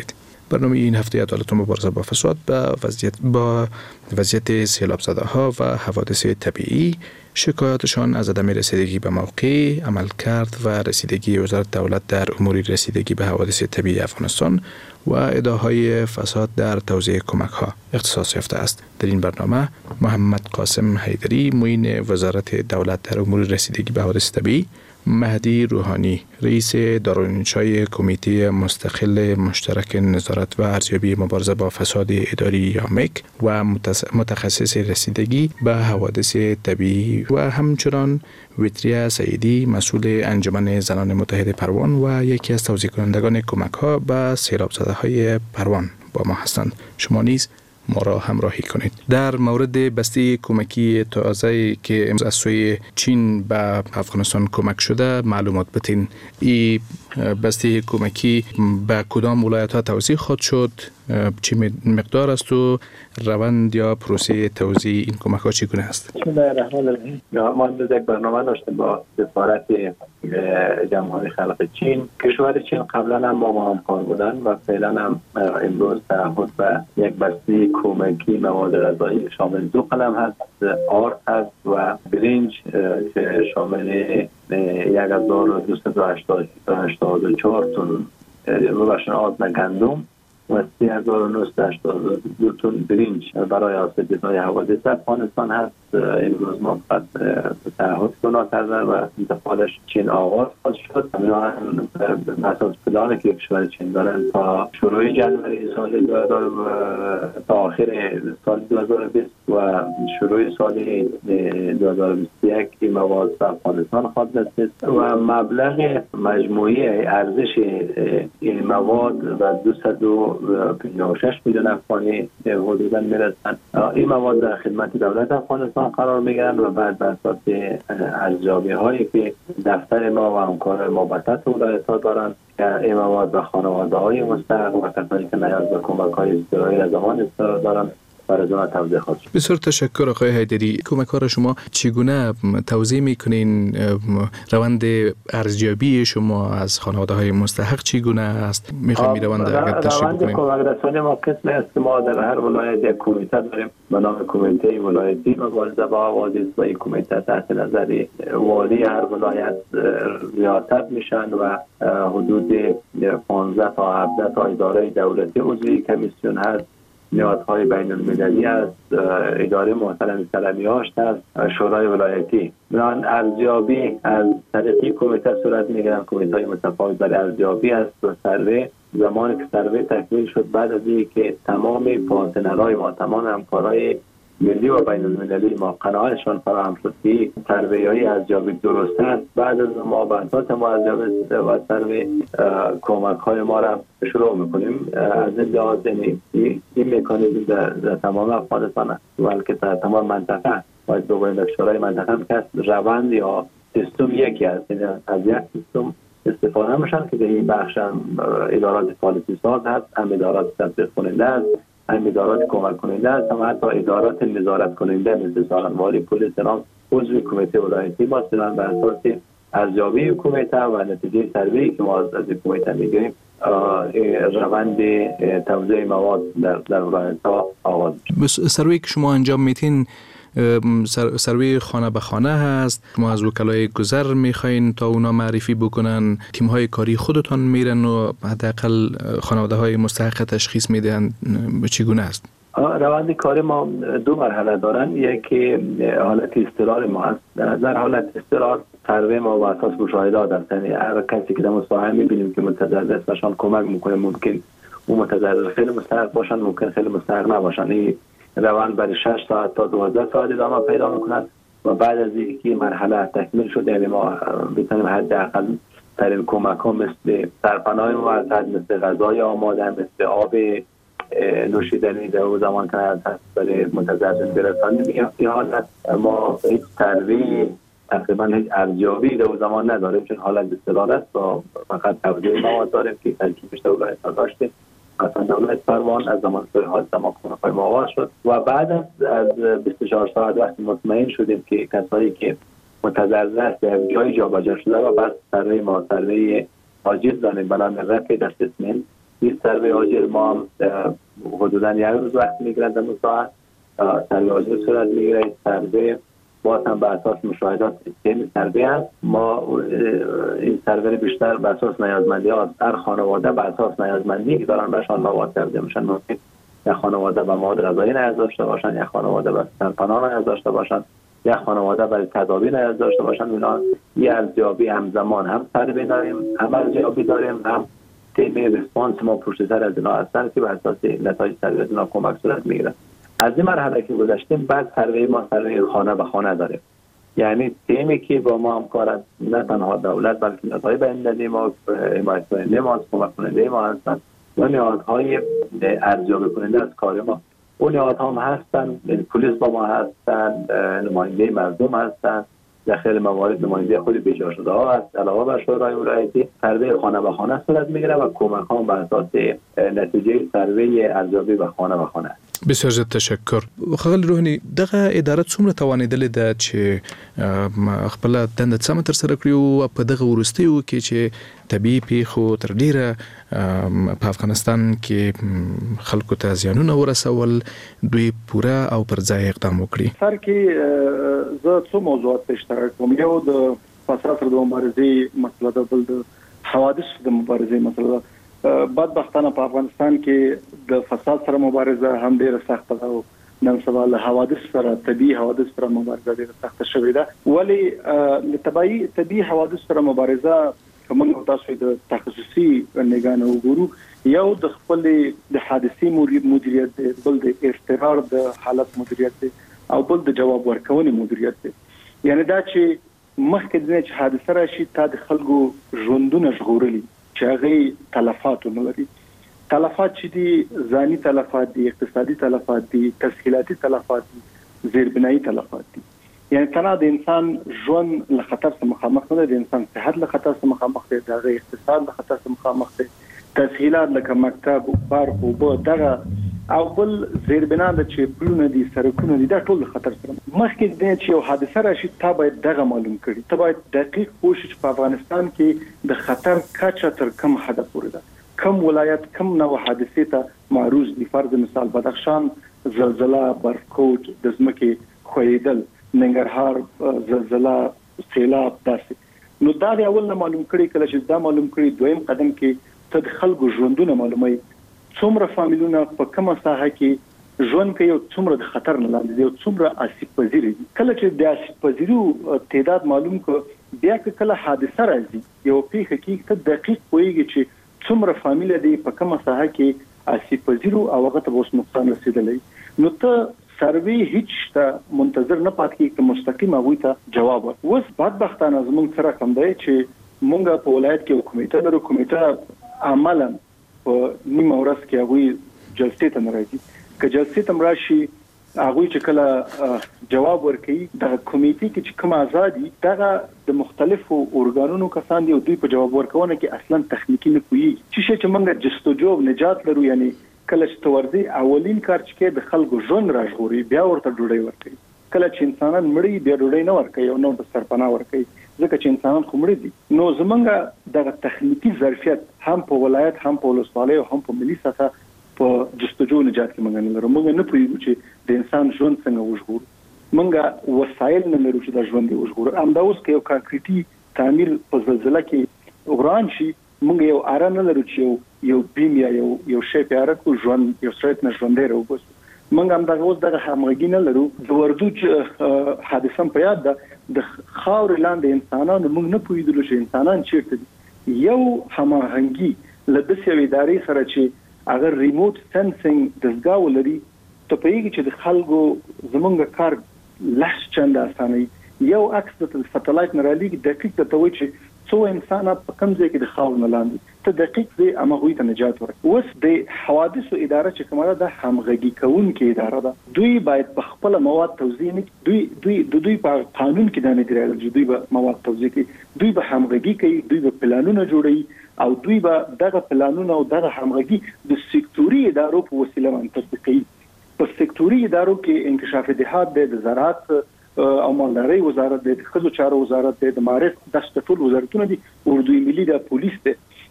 برنامه این هفته عدالت و مبارزه با فساد با وضعیت با وضعیت سیلاب زده ها و حوادث طبیعی، شکایاتشان از عدم رسیدگی به موقع، عملکرد و رسیدگی وزارت دولت در امور رسیدگی به حوادث طبیعی افغانستان و ادعاهای فساد در توزیع کمک ها اختصاص یافته است. در این برنامه محمد قاسم حیدری، معین وزارت دولت در امور رسیدگی به حوادث طبیعی، مهدی روحانی، رئیس دارالانشای کمیته مستقل مشترک نظارت و ارزیابی مبارزه با فساد اداری یا مک و متخصص رسیدگی به حوادث طبیعی و همچنان ویتریا سعیدی، مسئول انجمن زنان متحد پروان و یکی از توزیع کنندگان کمک ها به سیلاب زده های پروان با ما هستند. شما نیز ما را همراهی کنید. در مورد بسته کمکی تازه که از سوی چین به افغانستان کمک شده معلومات بتین. این بسته کمکی به کدام ولایت ها توزیع خواهد شد؟ چی مقدار است و روند یا پروسه توزیع این کمک ها چگونه است؟ بسم الله الرحمن الرحیم. ما امروز یک برنامه داشتیم با سفارت جمهوری خلق چین. کشور چین قبلا هم ما با همکار بودن و فعلا هم امروز تعهد به یک بسته کمکی مواد غذایی شامل دو قلم هست، آرد هست و برنج که شامل یک هزار و دویست و هشتاد و چهار تن ببخشید آرد گندم و سه هزار و نهصد و هشتاد و دو تن برنج برای حاصل غذای حوادث افغانستان هست. امروز ما فقط تعهد کنا کرده و انتقالش چین آغاز خواهد شد. همین اساس پلانی که کشور چین دارن تا شروع جنوری سال دو هزار تا آخر سال دو هزار و بیست و شروع سال دو هزار و بیست و یک این مواد به افغانستان خواهد رسید و مبلغ مجموعی ارزش این مواد و دویست و پنجاه و شش میلیون افغانی حدوداً میرسند. این مواد در خدمت دولت افغانستان قرار میگیرند و بعد بر اساس ارزیابی هایی که دفتر ما و همکار ما به سطح ولایت ها دارند که این مواد به خانواده های مستحق و کسانی که نیاز به کمک های اضطراری زمان استفاده دارند توزیع خواهد شد. بسیار تشکر آقای حیدری. کمک‌ها شما چگونه توزیع میکنین؟ روند ارزیابی شما از خانواده های مستحق چگونه است؟ میخوام این روند اگر تشریح بکنیم. روند کمک رسانی ما قسم است که ما در هر ولایت یک کمیته داریم به نام کمیته ولایتی مبارزه با حوادث و این کمیته تحت نظر والی هر ولایت ریاست میشن و حدود پانزده تا هفده تا اداره دولتی عضوی کمیسیون هست، نهادهای بین المللی است، اداره محترم سلمیاشت است، شورای ولایتی. بران ارزیابی از طریق کمیته صورت میگیرن. کمیته های متفاوت برای ارزیابی است و سروی زمانی که سروی تکمیل شد بعد از اینکه تمام پارتنرهای ما، تمام همکارای ملی و بین المللی ما قناعتشان فراهم شد که سروی های ارزیابی درست است، بعد از ما به اساس ما ارزیابی و سروی کمک های ما را شروع میکنیم. از این لحاظ این مکانیزم در, در تمام افغانستان است بلکه در تمام منطقه باید دوباره در شورای منطقه هم که روند یا سیستم یکی است، از یک سیستم استفاده میشن که در این بخش هم ادارات پالیسی ساز هست، هم ادارات تطبیق کننده است، هم ادارات کمک کننده است، هم حتی ادارات نظارت کننده مثل سالنواری، پلیس، نام عضو کمیته ولایتی ما سنان بر اساس ارزیابی کمیته و نتیجه سروی که ما از کمیته میگیریم روند توزیع مواد در در ولایت‌ها آغاز میشه. سروی که شما انجام میتین سروی خانه به خانه هست، ما از وکلای گذر میخواین تا اونا معرفی بکنن، تیم‌های کاری خودتان میرن و حداقل خانواده های مستحق تشخیص میدن؟ چگونه است؟ روند کاری ما دو مرحله دارن. یکی حالت استقرار ما است. در حالت استقرار سروی ما با اساس مشاهدات است، یعنی هر کسی که در مصاحبه میبینیم که متضرر است بهشان کمک میکنه، ممکن اون متضرر خیلی مستحق باشن، ممکن خیلی مستحق نباشن. این روند برای شش ساعت تا دوازده ساعت ادامه پیدا میکنند و بعد از اینکه مرحله تکمیل شده یعنی ما میتونیم حداقل ترین کمک ها مثل سرپناه موثق، مثل غذای آماده، مثل آب نوشیدنی در اون زمان که هست برای متضرر برسانیم. این حالت ما هیچ ترویج تقریبا هیچ ارزیابی در اون زمان نداریم چون حالت استقرار است و فقط توزیع مواد داریم که ترکیبش در ولایت ها داشته. مثلا دولت پروان از زمان که حادثه ما کمک‌های ما آغاز شد و بعد از بیست و چهار ساعت وقتی مطمئن شدیم که کسایی که متضرر است در جای جابجا شده و بعد سروی ما سروی حاجز داریم بنابراین رفع اسسمنت این سروی آجر ما هم حدودا یک روز وقت میگیره در ساعت سروی آجر صورت میگیره. سروی باز هم به اساس مشاهدات تیم سروی هست. ما این سروی بیشتر به اساس نیازمندی ها هر خانواده به اساس نیازمندی که دارن بهشان مواد تقدیم میشن. ممکن یک خانواده به مواد غذایی نیاز داشته باشن، یک خانواده به سرپناه نیاز داشته باشن، یک خانواده برای تداوی نیاز داشته باشن. اینا یه ارزیابی همزمان هم سروی داریم، هم ارزیابی داریم، هم تیم ریسپانس ما پشت سر از اینا هستن که به اساس نتایج سروی از اینا کمک صورت میگیره. از این مرحله که گذشتیم بعد سروی ما سروی خانه به خانه داریم. یعنی تیمی که با ما همکار است، نه تنها دولت بلکه نهادهای بین‌المللی ما، حمایت کننده ما، کمک کننده ما هستند و نهادهای ارزیابی کننده از کار ما. اون نهادها هم هستند، پلیس با ما هستند، نماینده مردم هستند، در خیلی موارد نماینده خود بیجا شده ها هست. علاوه بر شورای ولایتی سروی خانه به خانه صورت میگیره و کمک ها بر اساس نتیجه سروی ارزیابی به خانه به خانه. بسیار زیاد تشکر. خغل روحانی دغه اداره څومره توانیدلې ده چې خپل دنده سم تر سره کړی او په دغه ورستیو کې چې طبيعي پیښو تر ډیره په افغانستان کې خلکو ته زیانونه ورسول دوی پوره او پر ځای اقدام وکړي. سر کې زه څو موضوعات په اشتراک کوم. یو د فساد سره د مبارزې مسله ده، بل د حوادث د مبارزې مسله ده. بدبختانه په افغانستان کې د فساد سره مبارزه هم ډیره سخته ده او نن سبا له حوادث سره طبيعي حوادث سره مبارزه ډیره سخته شوې ده. ولی له طبيعي طبيعي حوادث سره مبارزه کوم تاسو د تخصصي نگانه وګورو، یو د خپل د حادثي مدیریت دی، بل د اضطرار د حالت مدیریت دی او بل د جواب ورکونې مدیریت دی. یعنی دا چې مخکې د چې حادثه راشي تا د خلکو ژوندونه ژغورلي چې هغه تلفات ولري. تلفات چې دي ځاني تلفات دي، اقتصادي تلفات دي، تسهیلاتي تلفات دي، زیربنایي تلفات دي. یعنی تنها د انسان ژوند له خطر سره مخامخ نه دی، د انسان صحت له خطر سره مخامخ دی، د هغه اقتصاد له خطر سره مخامخ دی، تسهیلات لکه مکتب او پارک او به دغه او بل زیربنا د چې پلونه دي، سرکونه دي، دا ټول له خطر سره. مخکې د چې یو حادثه راشي تا باید دغه معلوم کړي، ته باید دقیق پوه شې په افغانستان کې د خطر کچه تر کوم حد پورې ده، کوم ولایت کوم نوع حادثې ته معرض دي. فرض مثال بدخشان زلزله، برفکوټ، د ځمکې ښویېدل، ننګرهار زلزله، سیلاب، داسې. نو دا د اول نه معلوم کړي. کله چې دا معلوم کړي دویم قدم کې ته د خلکو ژوندونه معلوموي، څومره فامیلونه په کومه ساحه کې ژوند کوي او څومره د خطر نه لاندې دي او څومره آسیب پذیر دي. کله چې د آسیب پذیرو تعداد معلوم کو بیا کله حادثه راځي یو پیښه کې ته دقیق پوهیږي چې څومره فامیل دي په کومه ساحه کې آسیب پذیرو او هغه ته اوس نقصان رسیدلی. نو ته سروي هیڅ ته منتظر نه پات کیږي چې مستقیم هغه ته جواب ورکړي. اوس بدبختانه زموږ سره کوم دی چې مونږ په ولایت کې حکومت لرو، حکومت عملاً په نیمه ورځ کې هغه جلسې ته راځي. که جلسې ته راشي هغه چې کله جواب ورکړي د کمیټې کې چې کوم ازادي دغه د مختلفو اورګانونو کسان دي او دوی په جواب ورکونه کې اصلا تخنیکی نه کوي. چې چې موږ جستجو نجات لرو، یعنی کله چې توردي اولین کار چې د خلکو ژوند راژغوري بیا ورته ډوډۍ ورکړي. کله چې انسانان مړي بیا ډوډۍ نه ورکړي او نو د سرپناه ورکړي، ځکه چې انسانان خو مړي دي. نو زمونږ دغه تخنیکی ظرفیت هم په ولایت هم په ولسوالۍ او هم په ملي سطح په جستجو نجات کې موږ نه لرو. موږ نه پوهیږو چې د انسان ژوند څنګه وژغورو. موږ وسایل نه لرو چې د ژوند وژغورو. همدا اوس کې یو کانکریټي تعمیر په زلزله کې وران شي، موږ یو اره نه لرو چې یو بیم یا یو یو شی پیاره کو ژوند یو سرت نه ژوندې راوباسو. موږ هم دغه اوس دغه همغږي نه لرو. د وردوج حادثه په یاد ده، د خاور لاندې انسانانو موږ نه پوهیدلو چې انسانان چیرته دي. یو هماهنګي له داسې یوې ادارې سره چې هغه ریموټ سنسینګ دستګاه ولري، ته پوهیږي چې د خلکو زمونږ کار لس چنده اسانوي. یو عکس د سټلایټ نه رالیږي دقیق ته وایي چې څو انسانات په کوم ځای کې د خاور نه لاندې، ته دقیق دی هغوی ته نجات ورکړي. اوس د حوادثو اداره چې کومه ده د همغږي کوونکې اداره ده. دوی باید په خپل مواد توزیع نه دوی دوی د دوی په قانون کې دا نه دی راغلی چې دوی به مواد توزیع کوي. دوی به همغږي کوي، دوی به پلانونه جوړوي او دوی به دغه پلانونه او دغه همغږي د سکتوري ادارو په وسیله باندې تطبیقوي. په سکتوري ادارو کې انکشاف دهات د زراعت او مالدارۍ وزارت د ښځو چارو وزارت د معارف د ټول وزارتونو دي، اردوی ملي د پولیس د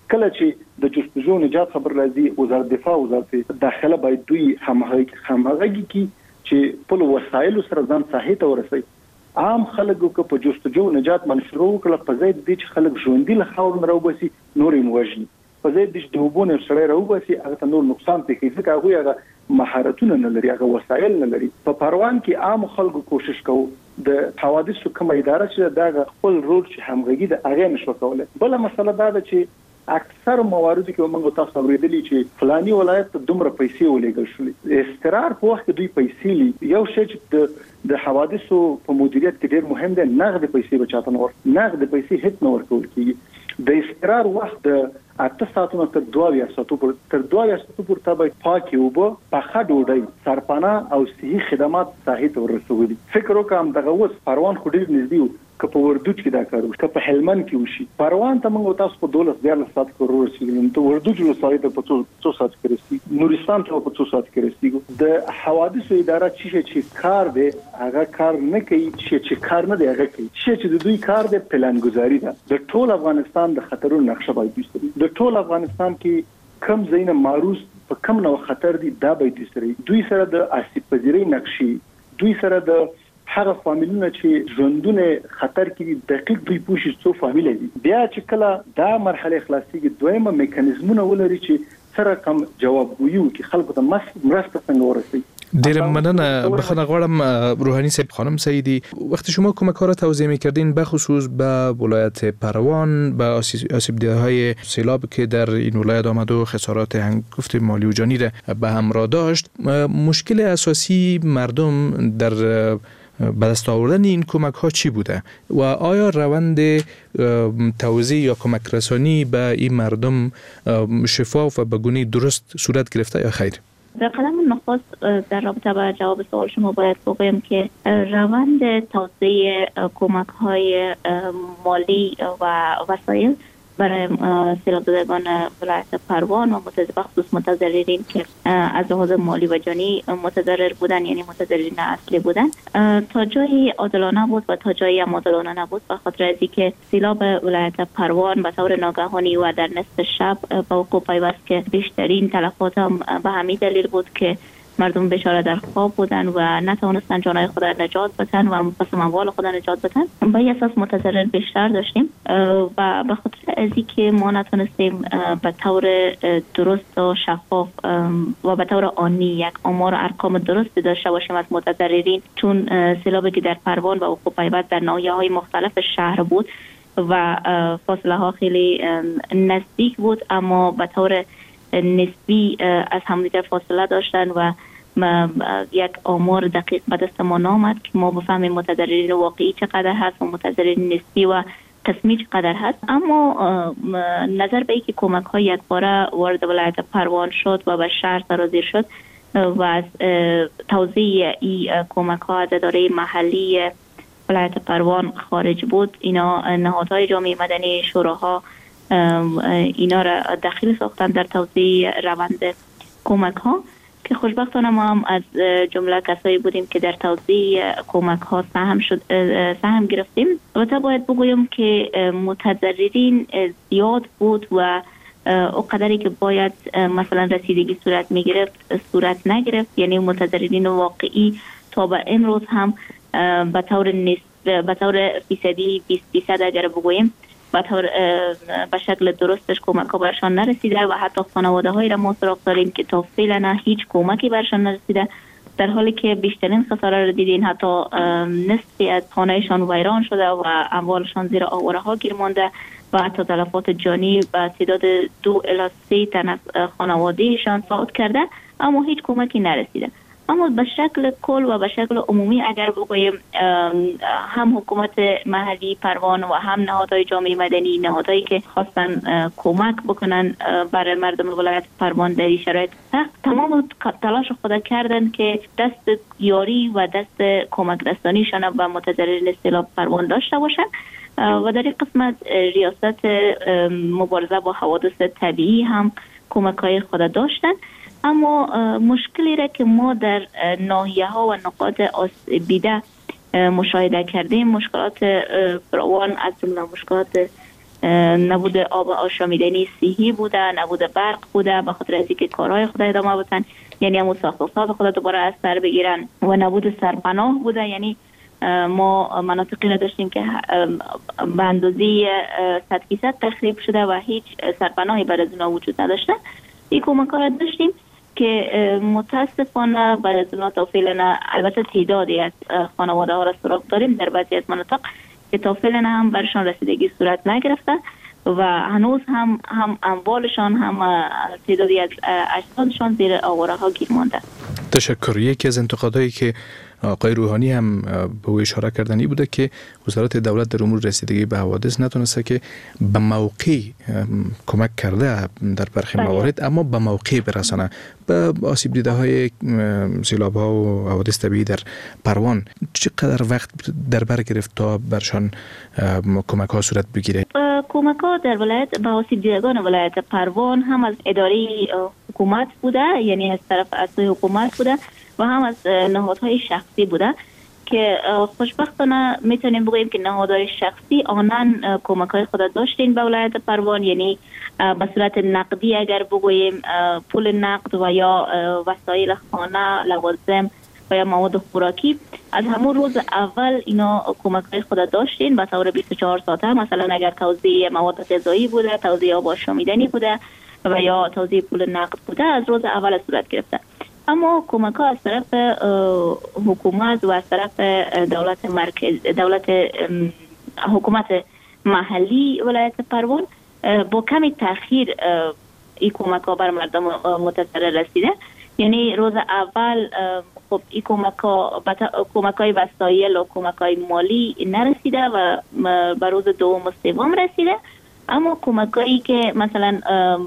کله چې د جستجو نجات خبر راځي وزارت دفاع وزارت داخله باید دوی همغږي همغږي کی چې په وسایلو سره ځان ساحې ته ورسي. عام خلکو که په جستجو نجات منشورو کله په ځای د چې خلک ژوندۍ له خاور نه راوبسي نور یې موجي په ځای د دوبونه سره راوبسي هغه ته نور نقصان پیږي ځکه هغه هغه مهارتونه نه لري هغه وسایل نه لري. په پروان کې عام خلکو کوشش کوي د حوادثو کوم اداره چې دا خپل رول چې همغږي د هغه نشو کولای. بل مسله دا ده چې اکثر مواردو کې موږ تاسو اوریدلی چې فلاني ولایت ته دومره پیسې ولېږل شولې. استقرار په وخت کې دوی پیسې لې یو شی چې د د حوادثو په مدیریت کې ډېر مهم دی، نغد پیسې بچاته نه ور نغد پیسې هیڅ نه ورکول کیږي. د استقرار وخت د اته ساعتونو تر دوه ساعتو پر تر دوه ساعتو پر تابع پاکي وبو پخه ډوډۍ سرپناه او صحي خدمات ساحې ته ورسولي. فکر وکم دغه وس پروان خو ډېر نږدې وو که په وردوج کې دا کار وشي که په هلمند کې وشي. پروان ته موږ تاسو په دولس دیارلس ساعت کې ورسېږو ته وردوج ولسوالۍ ته په څو ساعت کې رسېږو نورستان ته په څو ساعت کې رسېږو. د حوادثو اداره چې چې کار دی هغه کار نه کوي چې چې کار نه دی هغه کوي چې د دوی کار دی پلانګذاري ده. د ټول افغانستان د خطرونو نقشه باید وستري. د ټول افغانستان کې کم زینه معروض په کم نو خطر دي دا باید وستري. دوی سره د آسیب پذیری نقشې دوی سره د هغه فامیلونه چې ژوندونه خطر کې دقیق دوی پوښي څو فامیل دي. بیا چې کله دا مرحله خلاصيږي دویمه میکانیزمونه ولري چې سره کم جوابګویو کې خلکو ته مرسته څنګه ورسي. دیر مننه بخنه غواړم روحانی صاحب خانم سعیدی وقتی شما کمک ها را توضیح میکردین بخصوص به ولایت پروان به آسیب دیده های سیلاب که در این ولایت آمد و خسارات هنگفت مالی و جانی را به همراه داشت، مشکل اساسی مردم در به دست آوردن این کمک ها چی بوده و آیا روند توزیع یا کمک رسانی به این مردم شفاف و به گونه درست صورت گرفته یا خیر؟ در قدم نخست در رابطه با جواب سوال شما باید بگویم که روند توزیع کمک های مالی و وسایل برای سیلاب زدگان ولایت پروان و بخصوص متضررین که از لحاظ مالی و جانی متضرر بودن یعنی متضررین اصلی بودن تا جایی عادلانه بود و تا جایی هم عادلانه نبود، به خاطر از اینکه سیلاب ولایت پروان به طور ناگهانی و در نصف شب به وقوع پیوست که بیشترین تلفات هم به همین دلیل بود که مردم بیچاره در خواب بودن و نتوانستن جانهای خود را نجات بدن و پس اموال خود را نجات بدن. با اساس متضرر بیشتر داشتیم و به خاطر از اینکه ما نتونستیم به طور درست و شفاف و به طور آنی یک آمار و ارقام درست داشته باشیم از متضررین، چون سیلابی که در پروان و وقوع پیوست در ناحیه‌های مختلف شهر بود و فاصله ها خیلی نزدیک بود اما به طور نسبی از همدیگر فاصله داشتن و یک آمار دقیق به دست ما نامد که ما بفهمیم متضررین واقعی چقدر هست و متضررین نسبی و قسمی چقدر هست. اما نظر به اینکه کمک های یک باره وارد ولایت پروان شد و به شهر سرازیر شد و از توزیع این کمک ها از اداره محلی ولایت پروان خارج بود، اینا نهادهای جامعه مدنی شوراها اینا را دخیل ساختن در توزیع روند کمک ها که خوشبختانه ما هم از جمله کسایی بودیم که در توزیع کمک ها سهم شد سهم گرفتیم. البته باید بگویم که متضررین زیاد بود و او قدری که باید مثلا رسیدگی صورت می گرفت صورت نگرفت، یعنی متضررین واقعی تا به امروز هم به طور نسبت به طور فیصدی بیست درصد اگر بگوییم به شکل درستش کمک ها برشان نرسیده و حتی خانواده هایی را ما سراغ داریم که تا فعلا هیچ کمکی برشان نرسیده، در حالی که بیشترین خساره را دیدین حتی نصفی از خانهشان ویران شده و اموالشان زیر آواره ها گیر مانده و حتی تلفات جانی به تعداد دو الی سه تن از خانوادهشان صعود کرده اما هیچ کمکی نرسیده. اما به شکل کل و به شکل عمومی اگر بگوییم هم حکومت محلی پروان و هم نهادهای جامعه مدنی، نهادهایی که خواستن کمک بکنن برای مردم ولایت پروان در این شرایط سخت، تمام تلاش خود کردن که دست یاری و دست کمک رسانیشان به متضررین سیلاب پروان داشته باشن و در این قسمت ریاست مبارزه با حوادث طبیعی هم کمک های خود داشتن. اما مشکلی را که ما در ناحیه ها و نقاط آسیبیده مشاهده کردیم، مشکلات فراوان از جمله مشکلات نبود آب آشامیدنی صحی بوده، نبود برق بوده، به خاطر از اینکه کارهای خود ادامه بدن، یعنی همون ساخت و ساز خود دوباره از سر بگیرن، و نبود سرپناه بوده. یعنی ما مناطقی را داشتیم که به اندازه صد فیصد تخریب شده و هیچ سرپناهی برای از اونا وجود نداشته. این کمک ها را داشتیم که متاسفانه برای از اونا تا فعلا، البته تعدادی از خانواده ها را سراغ داریم در بعضی از مناطق که تا فعلا هم برشان رسیدگی صورت نگرفته و هنوز هم هم اموالشان هم تعدادی از اجسادشان زیر آواره ها گیر مانده. تشکر. یکی از انتقادهایی که آقای روحانی هم به او اشاره کردنی بوده که وزارت دولت در امور رسیدگی به حوادث نتونسته که به موقع کمک کرده در برخی موارد، اما به موقع برسانه به آسیب دیده های سیلاب ها و حوادث طبیعی در پروان. چقدر وقت در بر گرفت تا برشان کمک ها صورت بگیره؟ کمک ها در ولایت به آسیب دیدگان ولایت پروان هم از اداره حکومت بوده، یعنی از طرف اعضای حکومت بوده و هم از نهادهای شخصی بوده که خوشبختانه میتونیم بگوییم که نهادهای شخصی آنان کمک‌های خود داشتین به ولایت پروان، یعنی به صورت نقدی اگر بگوییم پول نقد و یا وسایل خانه، لوازم و یا مواد خوراکی، از همون روز اول اینا کمک‌های خود داشتین به طور بیست و چهار ساعته. مثلا اگر توزیع مواد غذایی بوده، توزیع آب آشامیدنی بوده و یا توزیع پول نقد بوده، از روز اول صورت گرفته. اما کمک ها از طرف حکومت و از طرف دولت مرکز دولت حکومت محلی ولایت پروان با کمی تأخیر این کمک ها بر مردم متصل رسیده. یعنی روز اول خب این کمک ها کمک های وسایل و کمک های مالی نرسیده و به روز دوم و سوم رسیده. اما کمک هایی که مثلا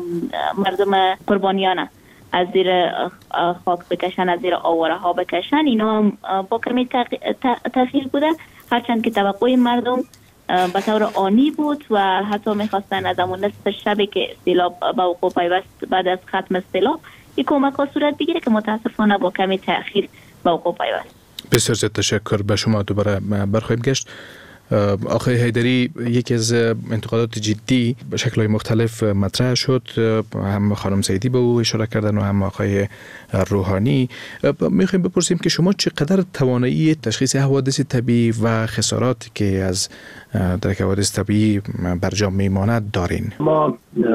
مردم قربانیان از زیر خاک بکشن، از زیر آواره ها بکشن، اینا با کمی تأخیر بوده، هرچند که توقع مردم به طور آنی بود و حتی میخواستن از همون نصف شبی که سیلاب به وقوع پیوست بعد از ختم سیلاب این کمک ها صورت بگیره که متاسفانه با کمی تأخیر به وقوع پیوست. بسیار زیاد تشکر. به شما دوباره برخواهیم گشت. آقای حیدری، یکی از انتقادات جدی به شکل‌های مختلف مطرح شد، هم خانم سیدی به او اشاره کردن و هم آقای روحانی. میخوایم بپرسیم که شما چقدر توانایی تشخیص حوادث طبیعی و خسارات که از در حوادث طبیعی برجام میماند دارین؟ ما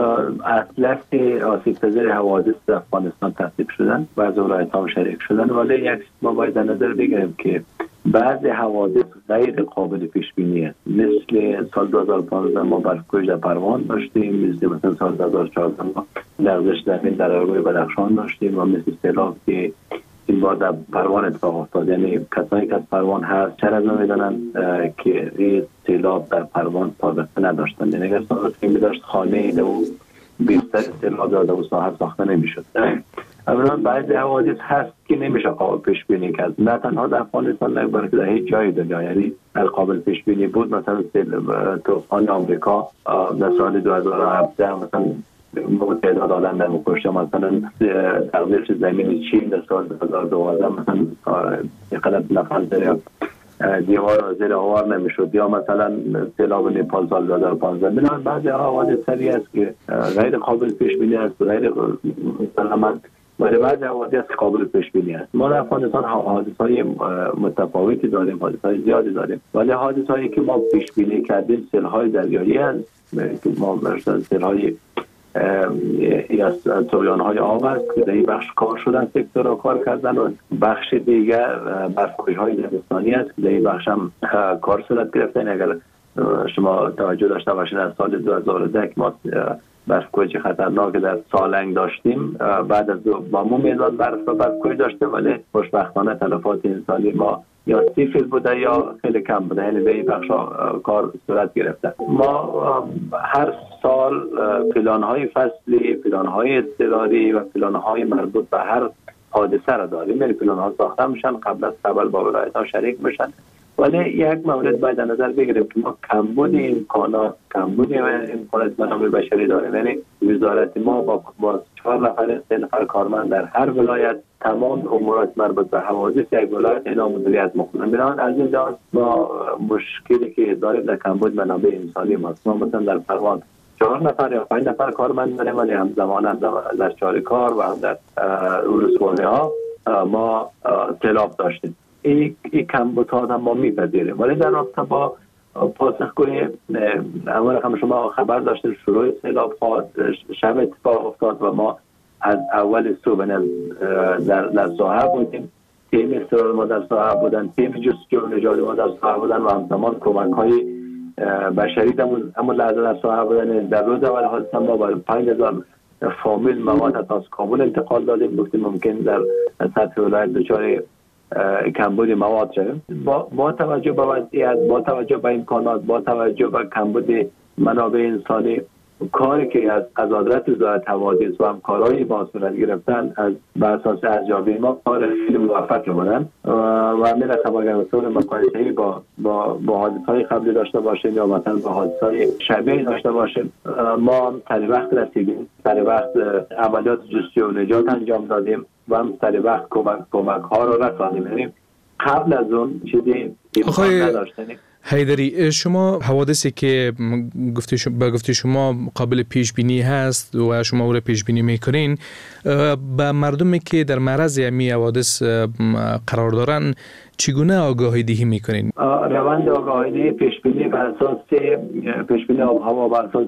اطلاف آسیب پذیر حوادث در افغانستان تصدیق شدن و از ولایت‌ها شریک شدن، ولی یک ما باید در نظر بگیریم که بعضی حوادث غیر قابل پیش بینی است. مثل سال دو هزار و پانزده ما برف‌کوش در پروان داشتیم، مثل مثلا سال دو هزار و چهارده ما لغزش زمین در روی بدخشان داشتیم و مثل سیلاب که این بار در پروان اتفاق افتاد. یعنی کسایی که از پروان هست چرا از میدونن که این سیلاب در پروان سابقه نداشتن. یعنی اگر سابقه می‌داشت خانه ایده و بیشتر سیلاب داده و صاحب ساخته نمی‌شد. اولا بعضی حوادث هست که نمیشه قابل پیش بینی کرد، نه تنها در افغانستان نه بلکه در هیچ جای دنیا. یعنی قابل پیش بینی بود مثلا طوفان آمریکا در سال دو هزار و هفده مثلا تعداد آدم در مکشته، مثلا لغزش زمین چین در سال دو هزار و دوازده مثلا یقدر نفر زیر دیوار زیر آوار نمیشد، یا مثلا سیلاب نپال سال دو هزار و پانزده. بنابراین بعضی حوادث سری است که غیر قابل پیش بینی است، غیر مسلماً ولی بعضی حوادث قابل پیش بینی است. ما در افغانستان حوادث‌های متفاوتی داریم، حوادث‌های زیادی داریم، ولی حوادث‌هایی که ما پیش بینی کردیم سیل‌های دریایی است که ما مثلا سیل‌های یا طغیان‌های آب است که در این بخش کار شدن، سکتورها کار کردن، و بخش دیگر برف‌کوی‌های زمستانی است که در این بخش هم کار صورت گرفتن. اگر شما توجه داشته باشید از سال دو هزار و ده که ما برف‌کوی خطرناک در سالنگ داشتیم، بعد از با مو میزان برف و برف‌کوی داشتیم، ولی خوشبختانه تلفات انسانی ما یا صفر بوده یا خیلی کم بوده، یعنی به این بخش کار صورت گرفته. ما هر سال پلان‌های فصلی، پلان‌های اضطراری و پلان‌های مربوط به هر حادثه را داریم. یعنی پلان‌ها ساخته میشن، قبل از قبل با ولایت‌ها شریک میشن ولی یک مورد باید در نظر بگیریم که ما کمبود امکانات کمبود امکانات منابع بشری داریم. یعنی وزارت ما با با چهار نفر سه نفر کارمند در هر ولایت تمام امورات مربوط به حوادث یک ولایت اینا مدیریت میکنن. بنابراین از این لحاظ ما مشکلی که داریم در کمبود منابع انسانی ماست. ما مثلا در پروان چهار نفر یا پنج نفر کارمند داریم ولی همزمان هم در چاره کار و هم در ولسوالی ها ما سیلاب داشتیم. این این کمبودها هم ما میپذیریم. ولی در رابطه با پاسخگویی اول هم شما خبر داشتید شروع سیلاب ها شب اتفاق افتاد و ما از اول صبح در در ساحه بودیم. تیم استرار ما در ساحه بودن، تیم جستجو و نجات ما در ساحه بودن و همزمان کمک های بشری در همون لحظه در ساحه بودن. در روز اول حادثه ما با پنج هزار فامیل مواد از کابل انتقال دادیم. گفتیم ممکن در سطح ولایت دچار کمبود مواد شد. با, با توجه به وضعیت، با توجه به امکانات، با توجه به کمبود منابع انسانی، کاری که از از آدرس وزارت حوادث و همکارایی با صورت گرفتن از بر اساس ارزیابی ما کار خیلی موفق بودن و من رقم اگر طور مقایسه‌ای با با با حادثه‌های قبلی داشته باشیم یا مثلا با حادثه‌های شبیه داشته باشیم، ما سر وقت رسیدیم، سر وقت عملیات جستجو و نجات انجام دادیم و هم سر وقت کمک کمک ها رو رساندیم. یعنی قبل از اون چیزی امکان نداشتیم. حیدری، شما حوادثی که گفته شما به گفته شما قابل پیش بینی هست و شما او را پیش بینی میکنین، به مردمی که در معرض امی حوادث قرار دارن چگونه آگاهی دهی میکنین؟ روند آگاهی دهی پیش بینی بر اساس پیش بینی آب هوا بر اساس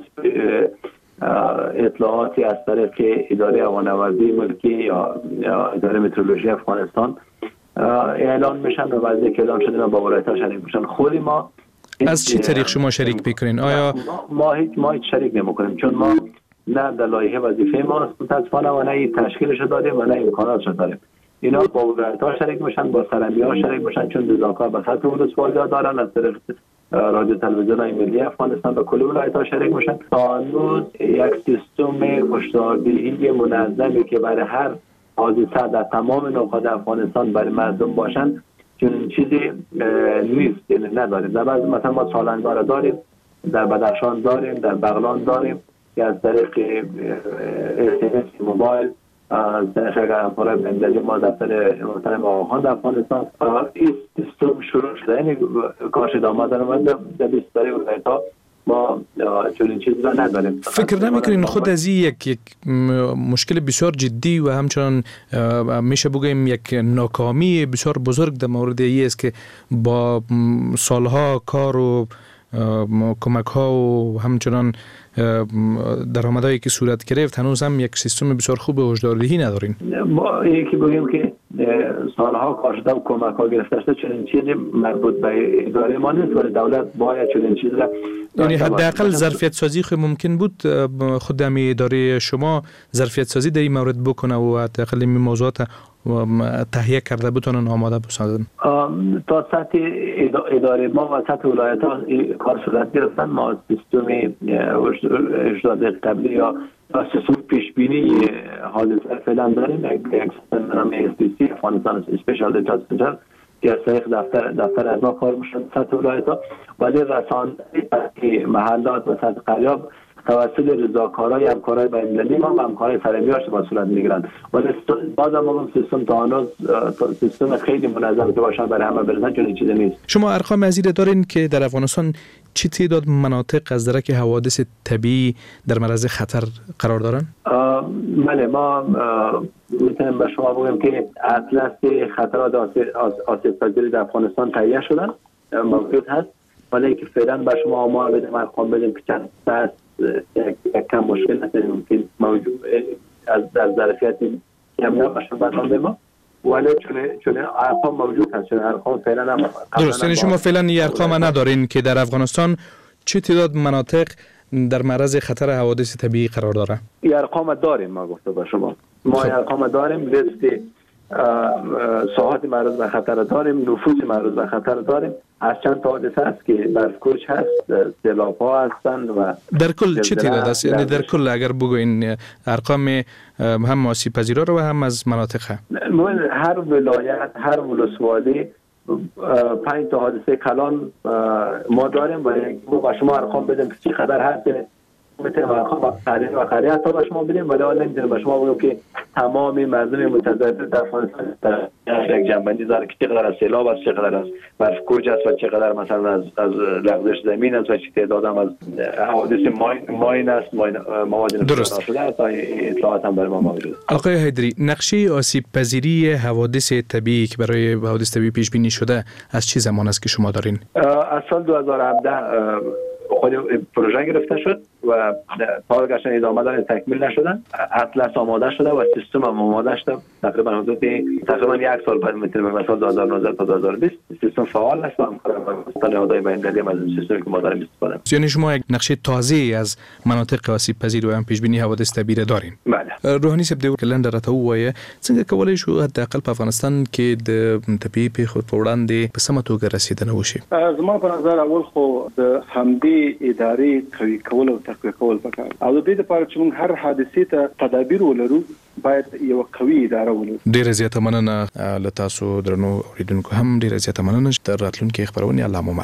اطلاعاتی از طریق اداره هوانوردی ملکی یا اداره مترولوژی افغانستان اعلان میشن و وضعی که اعلان شده با ولایت‌ها شریک میشن. خود ما از چه طریق شما شریک میکنین؟ آیا ما, ما هیچ ما هیچ شریک نمیکنیم چون ما نه در لایحه وظیفه ماست متاسفانه و نه تشکیلش داریم و نه امکاناتش داریم. اینا با ولایت‌ها شریک میشن، با سرمی‌ها شریک میشن چون دزاکا به سطح ولسوالی دارن، از طریق رادیو تلویزیون ملی افغانستان به کل ولایت‌ها شریک میشن. تا امروز یک سیستم هشداردهی منظمی که برای هر حادثه در تمام نقاط افغانستان برای مردم باشن چون چیزی نیست، یعنی نداریم. در بعض مثلا ما سالنگار داریم، در بدخشان داریم، در بغلان داریم که از طریق اس ام اس موبایل از طریق همکارای بندری ما دفتر محترم آقاخان در افغانستان این سیستم شروع شده. یعنی کارش ادامه داره و در بیشتر ولایت‌ها ما چون این چیز را نداریم. فکر نمیکنین خود از این یک, یک مشکل بسیار جدی و همچنان میشه بگویم یک ناکامی بسیار بزرگ در مورد این است که با سالها کار و کمک ها و همچنان درآمدهایی که صورت گرفت هنوز هم یک سیستم بسیار خوب هشداردهی ندارین؟ ما یکی بگیم که سالها کار شده و کمک ها گرفته شده چون این چیزی مربوط به اداره ما نیست ولی دولت باید چون این چیز را یعنی حداقل ظرفیت سازی خود ممکن بود خود همی اداره شما ظرفیت سازی در این مورد بکنه و حداقل این موضوعات تهیه کرده بتونن آماده بسازن. تا سطح اداره ما و سطح ولایت ها کار صورت گرفتن. ما سیستم اجراد قبلی یا سیستم پیش بینی حادثه فعلا داریم، یک سیستم نام اس پی سی افغانستان اسپیشال دیتا سنتر که از طریق دفتر دفتر از ما کار میشن سطح ولایت ها، ولی رسانه‌ای محلات و سطح قریاب توسط رضاکارای همکارای بین‌المللی ما و همکارای سرمیاش با صورت میگیرن. ولی بازم ما سیستم تا هنوز سیستم خیلی منظم که باشن برای همه برسن چون چیزی نیست. شما ارقام ازیده دارین که در افغانستان چه تعداد مناطق از درک حوادث طبیعی در معرض خطر قرار دارن؟ بله، ما میتونیم به شما بگیم که اطلس خطرات آسیب پذیری در افغانستان تهیه شدن موجود هست، ولی که فعلا به شما آمار بدیم ارقام بدیم که چند تا یک کم مشکل نداریم ممکن موجود از از ظرفیت کم نباشه برنامه ما، ولی چون چون ارقام موجود هست، چون ارقام فعلا هم درست. یعنی شما فعلا این ارقام ندارین که در افغانستان چه تعداد مناطق در معرض خطر حوادث طبیعی قرار داره؟ این ارقام داریم. ما گفته با شما ما این ارقام داریم، لیست ساحات معرض به خطر داریم، نفوس معرض به خطر داریم. از چند تا حادثه است که برفکوچ هست، سیلاب ها هستند و در کل چه تعداد است؟ یعنی در کل اگر بگوین ارقام هم آسیب پذیرا رو و هم از مناطق هر ولایت، هر ولسوالی پنج تا حادثه کلان ما داریم و ما با شما ارقام بدیم که چقدر هست، میتونیم ارقام و قریه و قریه حتی با شما بدیم، ولی حالا نمیتونیم با شما بگیم که تمام مردم متضرر در افغانستان در یک جنبندی داره که چقدر از سیلاب است، چقدر از برف کوچ است و چقدر مثلا از از لغزش زمین است و چه تعداد هم از حوادث ماین ماین است، مواد نفت شده است. اطلاعات هم برای ما موجود است. آقای حیدری، نقشه آسیب پذیری حوادث طبیعی که برای حوادث طبیعی پیش بینی شده از چه زمان است که شما دارین؟ از سال دو هزار و هفده خود پروژه گرفته شد و کار گشتن ادامه داره، تکمیل نشدن. اطلس آماده شده و سیستم هم آماده شده. تقریبا حدود تقریبا یک سال بعد میتونیم به سال دو هزار و نوزده تا دو هزار و بیست سیستم فعال است و همکار با نهادهای بین‌المللی از این سیستمی که ما داریم استفاده. یعنی شما یک نقشه تازه از مناطق آسیب پذیر و هم پیش بینی حوادث طبیعی دارین؟ بله. روحانی صاحب د کلن درته وایي څنګه کولای شو حداقل په افغانستان کې د طبیعي پیښو په وړاندې په سمه توګه رسیدنه وشي؟ زما په نظر اول خو د همدې ادارې قوي کول او تقویه کول پکار او د دې لپاره چې موږ هر حادثې ته تدابیر ولرو باید یو قوي اداره ولرو. ډیره زیاته مننه له تاسو درنو اوریدونکو، هم ډیره زیاته مننه چې تر راتلونکي خبرونه الله مو مل.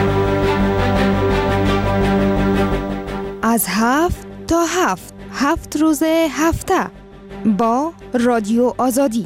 از هفت تا هفت هفت روز هفته با رادیو آزادی.